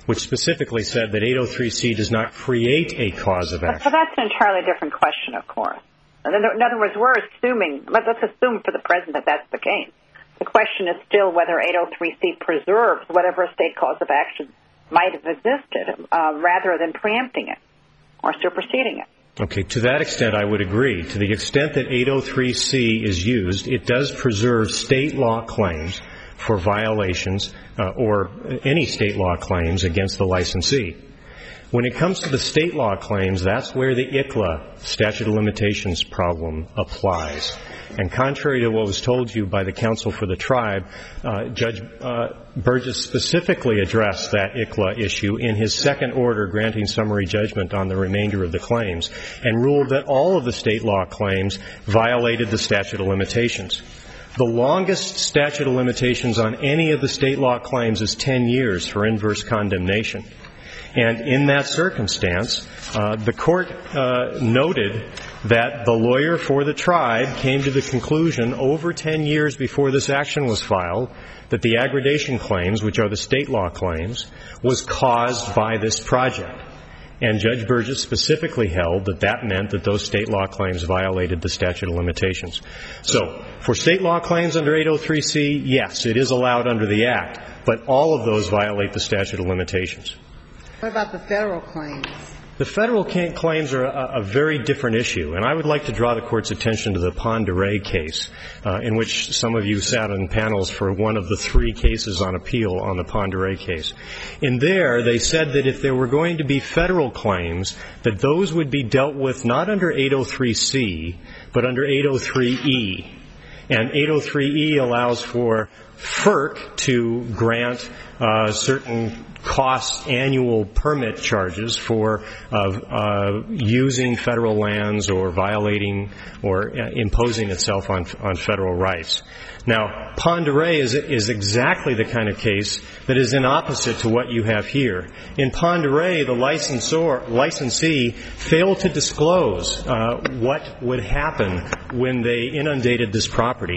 which specifically said that eight oh three C does not create a cause of action. But that's an entirely different question, of course. In other words, we're assuming, let's assume for the present that that's the case. The question is still whether eight oh three C preserves whatever state cause of action might have existed, uh, rather than preempting it or superseding it. Okay, to that extent I would agree. To the extent that eight oh three C is used, it does preserve state law claims for violations uh, or any state law claims against the licensee. When it comes to the state law claims, that's where the I C L A statute of limitations problem applies. And contrary to what was told you by the counsel for the tribe, uh, Judge uh, Burgess specifically addressed that I C L A issue in his second order granting summary judgment on the remainder of the claims and ruled that all of the state law claims violated the statute of limitations. The longest statute of limitations on any of the state law claims is ten years for inverse condemnation. And in that circumstance, uh, the court uh, noted that the lawyer for the tribe came to the conclusion over ten years before this action was filed that the aggregation claims, which are the state law claims, was caused by this project. And Judge Burgess specifically held that that meant that those state law claims violated the statute of limitations. So for state law claims under eight oh three C, yes, it is allowed under the Act, but all of those violate the statute of limitations. What about the federal claims? The federal claims are a, a very different issue, and I would like to draw the Court's attention to the Pend Oreille case, uh, in which some of you sat on panels for one of the three cases on appeal on the Pend Oreille case. In there, they said that if there were going to be federal claims, that those would be dealt with not under eight oh three C, but under eight oh three E. And eight oh three E allows for FERC to grant uh, certain cost annual permit charges for uh, uh, using federal lands or violating or uh, imposing itself on on federal rights. Now, Pend Oreille is, is exactly the kind of case that is in opposite to what you have here. In Pend Oreille, the licensor, licensee failed to disclose uh, what would happen when they inundated this property.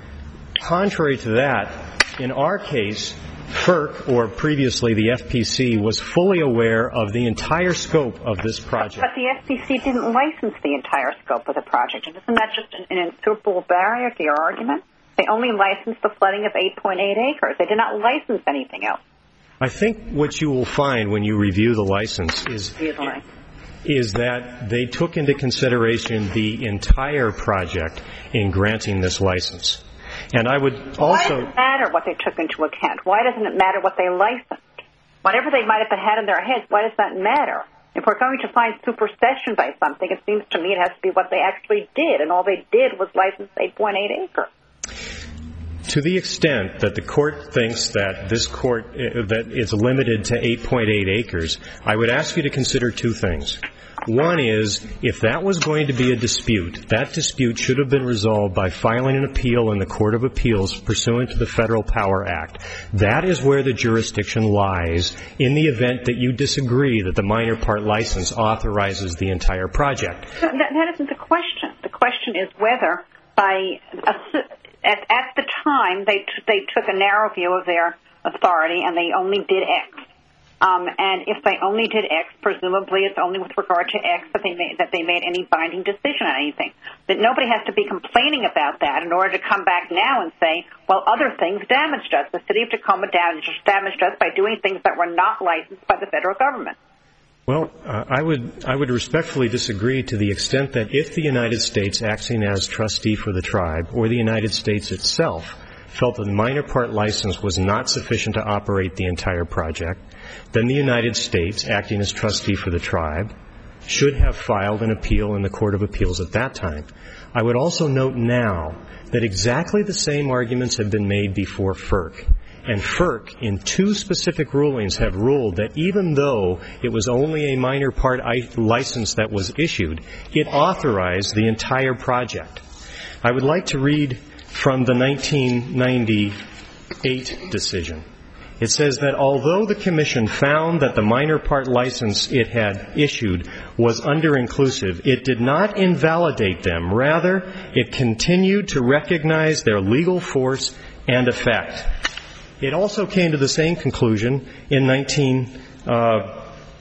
Contrary to that, in our case, FERC, or previously the F P C, was fully aware of the entire scope of this project. But the F P C didn't license the entire scope of the project. Isn't that just an, an insuperable barrier to your argument? They only licensed the flooding of eight point eight acres. They did not license anything else. I think what you will find when you review the license is, is that they took into consideration the entire project in granting this license. And I would also... Why does it matter what they took into account? Why doesn't it matter what they licensed? Whatever they might have had in their heads, why does that matter? If we're going to find supersession by something, it seems to me it has to be what they actually did, and all they did was license eight point eight acres. To the extent that the court thinks that this court, uh, that it's limited to eight point eight acres, I would ask you to consider two things. One is, if that was going to be a dispute, that dispute should have been resolved by filing an appeal in the Court of Appeals pursuant to the Federal Power Act. That is where the jurisdiction lies in the event that you disagree that the minor part license authorizes the entire project. That, that isn't the question. The question is whether by a, at, at the time they t- they took a narrow view of their authority and they only did X. Um, and if they only did X, presumably it's only with regard to X that they made, that they made any binding decision on anything. That nobody has to be complaining about that in order to come back now and say, well, other things damaged us. The city of Tacoma damaged, damaged us by doing things that were not licensed by the federal government. Well, uh, I would I would respectfully disagree to the extent that if the United States, acting as trustee for the tribe, or the United States itself, felt that the minor part license was not sufficient to operate the entire project, then the United States, acting as trustee for the tribe, should have filed an appeal in the Court of Appeals at that time. I would also note now that exactly the same arguments have been made before FERC. And FERC, in two specific rulings, have ruled that even though it was only a minor part license that was issued, it authorized the entire project. I would like to read from the nineteen ninety-eight decision. It says that although the Commission found that the minor part license it had issued was under-inclusive, it did not invalidate them. Rather, it continued to recognize their legal force and effect. It also came to the same conclusion in nineteen uh,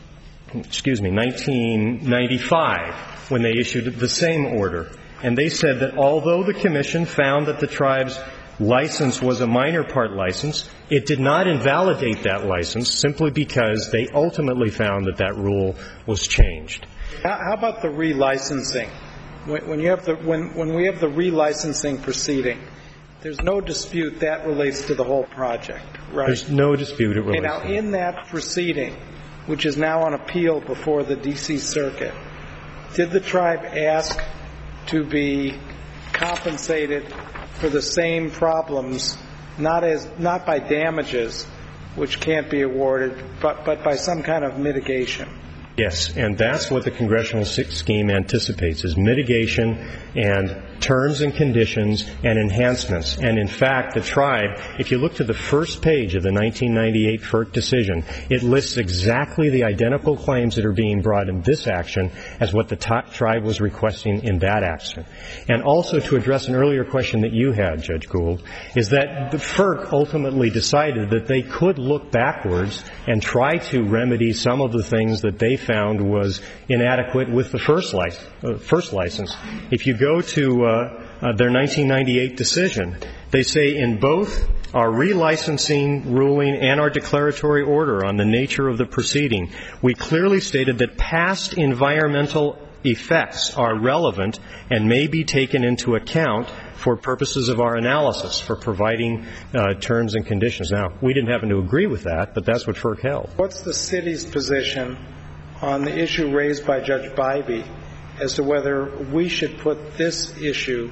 excuse me, nineteen ninety-five, when they issued the same order. And they said that although the commission found that the tribe's license was a minor part license, it did not invalidate that license simply because they ultimately found that that rule was changed. How about the relicensing? When, when you have the when when we have the relicensing proceeding, there's no dispute that relates to the whole project, right? There's no dispute it relates. Okay, now to in that proceeding, which is now on appeal before the D C Circuit, did the tribe ask to be compensated for the same problems, not as not by damages, which can't be awarded, but but by some kind of mitigation? Yes, and that's what the congressional scheme anticipates, is mitigation and terms and conditions and enhancements. And in fact, the tribe, if you look to the first page of the nineteen ninety-eight FERC decision, it lists exactly the identical claims that are being brought in this action as what the t- tribe was requesting in that action. And also to address an earlier question that you had, Judge Gould, is that the FERC ultimately decided that they could look backwards and try to remedy some of the things that they found was inadequate with the first, lic- uh, first license. If you go to uh, uh, their nineteen ninety-eight decision, they say in both our relicensing ruling and our declaratory order on the nature of the proceeding, we clearly stated that past environmental effects are relevant and may be taken into account for purposes of our analysis, for providing uh, terms and conditions. Now, we didn't happen to agree with that, but that's what FERC held. What's the city's position on the issue raised by Judge Bybee as to whether we should put this issue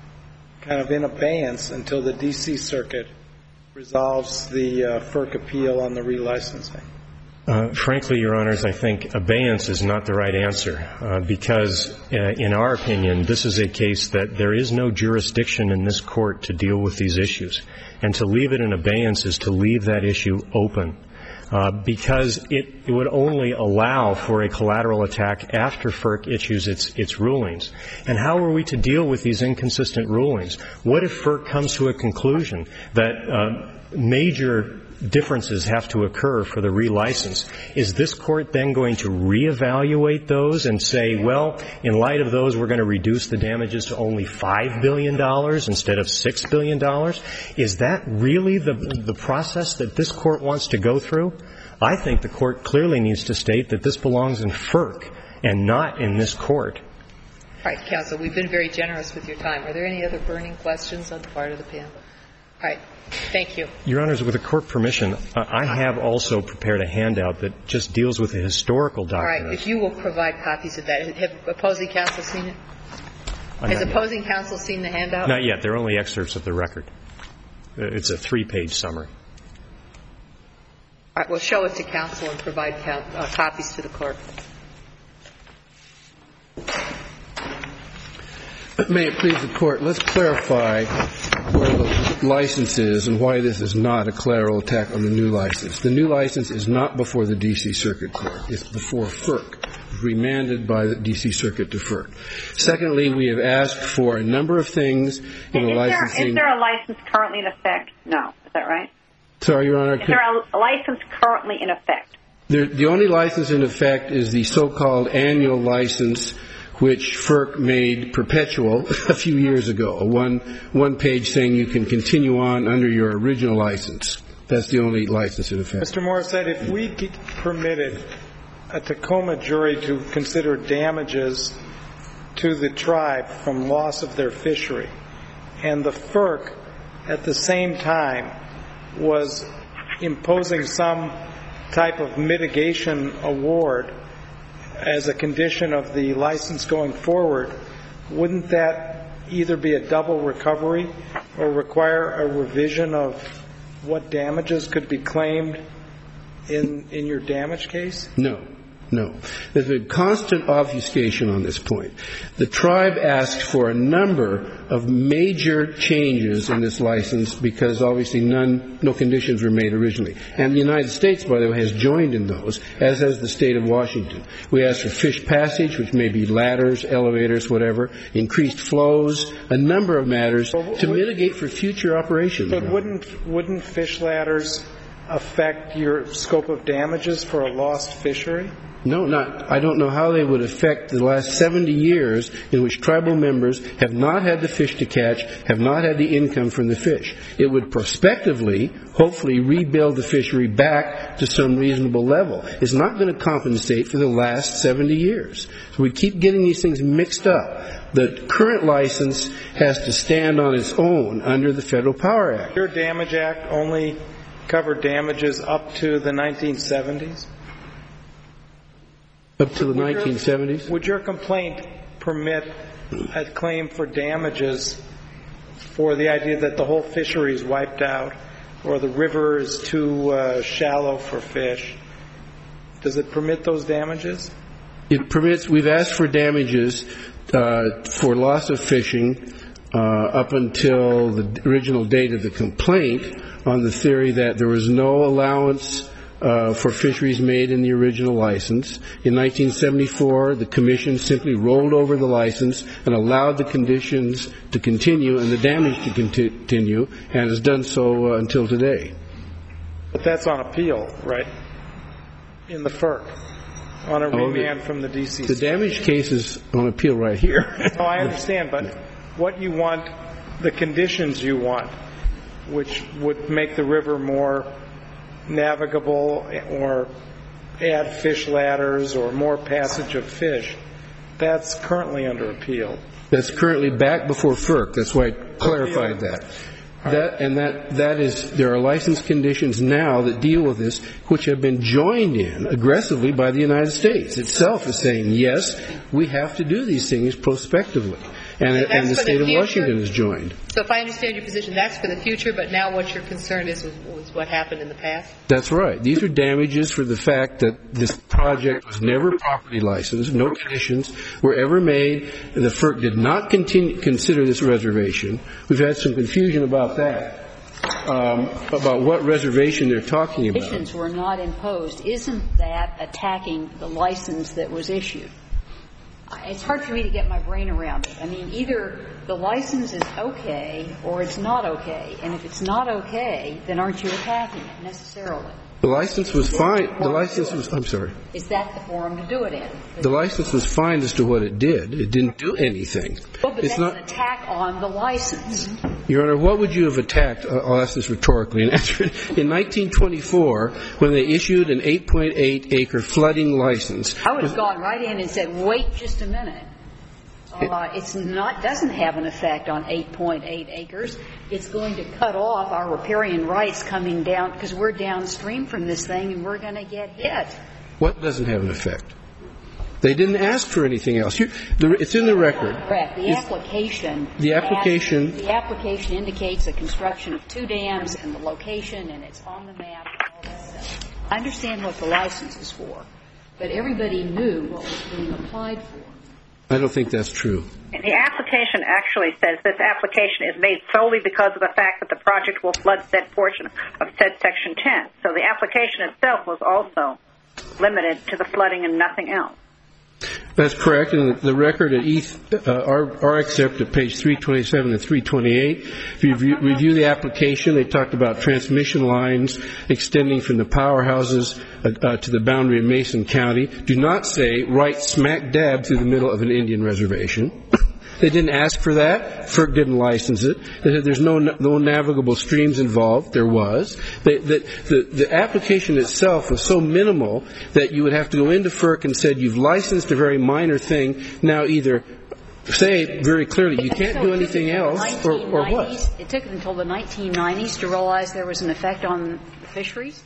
kind of in abeyance until the D C Circuit resolves the uh, FERC appeal on the relicensing? Uh, frankly, Your Honors, I think abeyance is not the right answer uh, because, uh, in our opinion, this is a case that there is no jurisdiction in this court to deal with these issues. And to leave it in abeyance is to leave that issue open uh, because it, it would only allow for a collateral attack after FERC issues its, its rulings. And how are we to deal with these inconsistent rulings? What if FERC comes to a conclusion that uh, major differences have to occur for the relicense? Is this court then going to reevaluate those and say, well, in light of those, we're going to reduce the damages to only five billion dollars instead of six billion dollars? Is that really the, the process that this court wants to go through? I think the court clearly needs to state that this belongs in FERC and not in this court. All right, counsel, we've been very generous with your time. Are there any other burning questions on the part of the panel? All right. Thank you. Your Honors, with the court permission, uh, I have also prepared a handout that just deals with the historical documents. All right. If you will provide copies of that. Have opposing counsel seen it? Uh, Has opposing yet. counsel seen the handout? Not yet. They're only excerpts of the record. Uh, it's a three-page summary. All right. We'll show it to counsel and provide count, uh, copies to the clerk. May it please the Court, let's clarify where the license is and why this is not a collateral attack on the new license. The new license is not before the D C Circuit Court. It's before FERC, remanded by the D C Circuit to FERC. Secondly, we have asked for a number of things in the licensing. There, is there a license currently in effect? No. Is that right? Sorry, Your Honor. Is there a license currently in effect? There, the only license in effect is the so-called annual license, which FERC made perpetual a few years ago, a one, one page saying you can continue on under your original license. That's the only license in effect. Mister Morissette, if we permitted a Tacoma jury to consider damages to the tribe from loss of their fishery, and the FERC at the same time was imposing some type of mitigation award as a condition of the license going forward, wouldn't that either be a double recovery or require a revision of what damages could be claimed in in your damage case? No. No. There's a constant obfuscation on this point. The tribe asked for a number of major changes in this license because obviously none, no conditions were made originally. And the United States, by the way, has joined in those, as has the state of Washington. We asked for fish passage, which may be ladders, elevators, whatever, increased flows, a number of matters to mitigate for future operations. But wouldn't, wouldn't fish ladders affect your scope of damages for a lost fishery? No, not. I don't know how they would affect the last seventy years in which tribal members have not had the fish to catch, have not had the income from the fish. It would prospectively, hopefully, rebuild the fishery back to some reasonable level. It's not going to compensate for the last seventy years. So we keep getting these things mixed up. The current license has to stand on its own under the Federal Power Act. Your Damage Act only covered damages up to the nineteen seventies? Up to the nineteen seventies? Would your complaint permit a claim for damages for the idea that the whole fishery is wiped out or the river is too uh, shallow for fish? Does it permit those damages? It permits. We've asked for damages uh, for loss of fishing uh, up until the original date of the complaint on the theory that there was no allowance Uh, for fisheries made in the original license. In nineteen seventy-four, the Commission simply rolled over the license and allowed the conditions to continue and the damage to continue, and has done so uh, until today. But that's on appeal, right? In the F E R C, on a oh, remand the, from the D C C. The damage case is on appeal right here. No, I understand, but what you want, the conditions you want, which would make the river more navigable or add fish ladders or more passage of fish, that's currently under appeal. That's currently back before F E R C. That's why I clarified that. That and that that is, there are license conditions now that deal with this, which have been joined in aggressively by the United States itself is saying, yes, we have to do these things prospectively. And, and the state of Washington is joined. So if I understand your position, that's for the future, but now what your concern is was what happened in the past? That's right. These are damages for the fact that this project was never properly licensed, no conditions were ever made, and the F E R C did not continue, consider this reservation. We've had some confusion about that, um, about what reservation they're talking about. Conditions were not imposed. Isn't that attacking the license that was issued? It's hard for me to get my brain around it. I mean, either the license is okay or it's not okay. And if it's not okay, then aren't you attacking it necessarily? The license was fine. The license was, I'm sorry. Is that the forum to do it in? The license was fine as to what it did. It didn't do anything. Well, but it's that's not an attack on the license. Your Honor, what would you have attacked? I'll ask this rhetorically and answer it. In nineteen twenty-four, when they issued an eight point eight acre flooding license. I would have gone right in and said, wait just a minute. Uh, it's not, doesn't have an effect on eight point eight acres. It's going to cut off our riparian rights coming down because we're downstream from this thing and we're going to get hit. What doesn't have an effect? They didn't ask for anything else. You, the, it's in the record. Correct. The application. The application. Has, the application indicates the construction of two dams and the location, and it's on the map and all that stuff. I understand what the license is for, but everybody knew what was being applied for. I don't think that's true. The application actually says this application is made solely because of the fact that the project will flood said portion of said Section ten. So the application itself was also limited to the flooding and nothing else. That's correct. And the record at E T H, uh, our, our excerpt at page three twenty-seven and three twenty-eight, if you review, review the application, they talked about transmission lines extending from the powerhouses uh, uh, to the boundary of Mason County. Do not say right smack dab through the middle of an Indian reservation. They didn't ask for that. F E R C didn't license it. They said there's no no navigable streams involved. There was. They, the, the, the application itself was so minimal that you would have to go into F E R C and said you've licensed a very minor thing. Now either say very clearly you can't so do anything else or, or what? It took it until the nineteen nineties to realize there was an effect on the fisheries?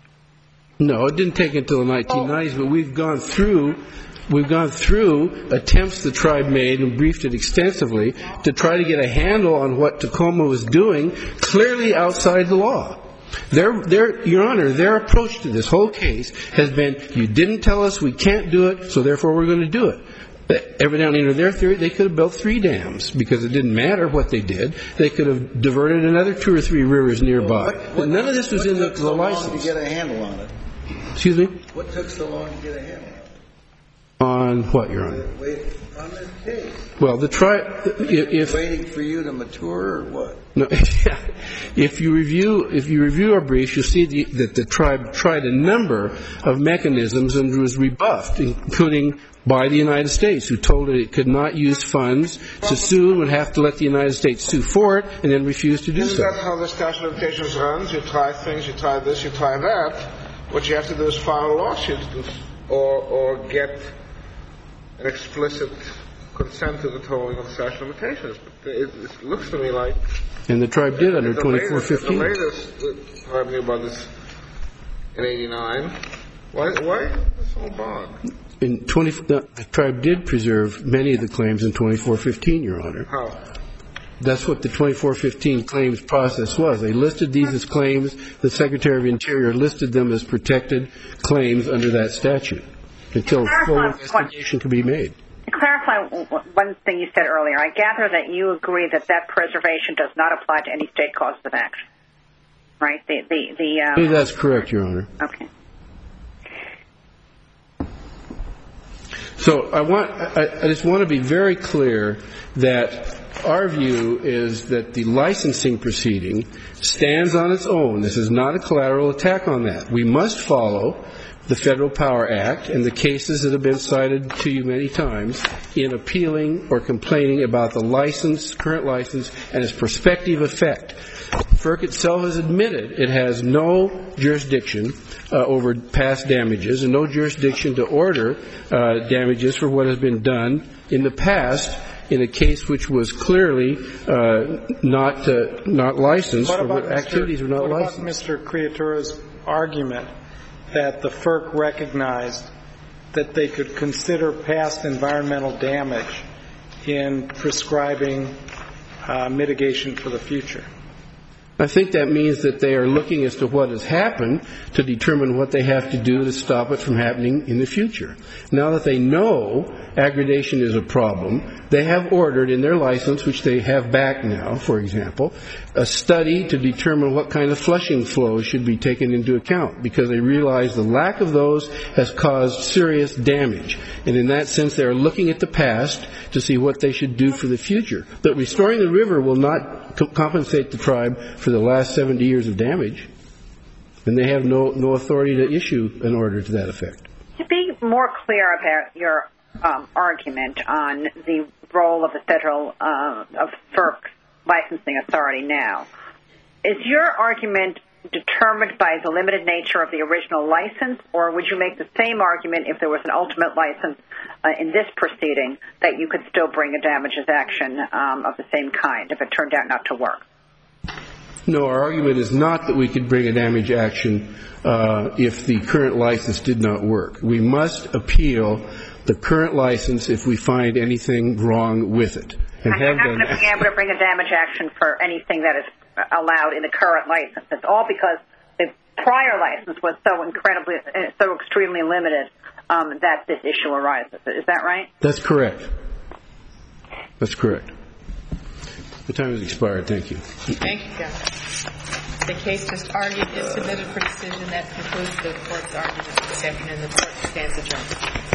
No, it didn't take until the nineteen nineties, but we've gone through We've gone through attempts the tribe made and briefed it extensively to try to get a handle on what Tacoma was doing, clearly outside the law. Their, their, Your Honor, their approach to this whole case has been, you didn't tell us we can't do it, so therefore we're going to do it. Evidently, under their theory, they could have built three dams because it didn't matter what they did. They could have diverted another two or three rivers nearby. Well, what, what, but none of this was in the, the so license. What took so long to get a handle on it? Excuse me? What took so long to get a handle on it? On what, Your Honor? Wait, on this case. Well, the tribe, if waiting for you to mature or what? No, if you review if you review our briefs, you'll see the, that the tribe tried a number of mechanisms and was rebuffed, including by the United States, who told it it could not use funds to sue and would have to let the United States sue for it, and then refused to do Isn't so. Isn't that how the statute of limitations runs? You try things, you try this, you try that. What you have to do is file a lawsuit or or get an explicit consent to the tolling of the statute of limitations. But it, it looks to me like. And the tribe did under twenty-four fifteen. The latest, the tribe knew about this in eighty-nine. Why, why is this so bad? In twenty, the, the tribe did preserve many of the claims in twenty-four fifteen, Your Honor. How? That's what the twenty-four fifteen claims process was. They listed these as claims. The Secretary of Interior listed them as protected claims under that statute until full investigation could be made. To clarify one thing you said earlier, I gather that you agree that that preservation does not apply to any state causes of action, right? The the the. Um... I believe that's correct, Your Honor. Okay. So I want I, I just want to be very clear that our view is that the licensing proceeding stands on its own. This is not a collateral attack on that. We must follow the Federal Power Act and the cases that have been cited to you many times in appealing or complaining about the license, current license, and its prospective effect. FERC itself has admitted it has no jurisdiction uh, over past damages and no jurisdiction to order uh, damages for what has been done in the past in a case which was clearly uh, not uh, not licensed what or about what activities Mister were not what licensed. What about Mister Creatura's argument that the FERC recognized that they could consider past environmental damage in prescribing uh, mitigation for the future? I think that means that they are looking as to what has happened to determine what they have to do to stop it from happening in the future. Now that they know aggradation is a problem, they have ordered in their license, which they have back now, for example, a study to determine what kind of flushing flows should be taken into account, because they realize the lack of those has caused serious damage. And in that sense, they are looking at the past to see what they should do for the future. But restoring the river will not co- compensate the tribe for the last seventy years of damage, and they have no, no authority to issue an order to that effect. To be more clear about your um, argument on the role of the federal, uh, of FERC licensing authority now, is your argument determined by the limited nature of the original license, or would you make the same argument if there was an ultimate license uh, in this proceeding that you could still bring a damages action um, of the same kind if it turned out not to work? No, our argument is not that we could bring a damage action uh, if the current license did not work. We must appeal the current license if we find anything wrong with it. And I'm have not done going to be able to bring a damage action for anything that is allowed in the current license. It's all because the prior license was so incredibly, so extremely limited um, that this issue arises. Is that right? That's correct. That's correct. The time has expired. Thank you. Thank you, Counsel. The case just argued is submitted for decision. That concludes the court's argument this afternoon. The court stands adjourned.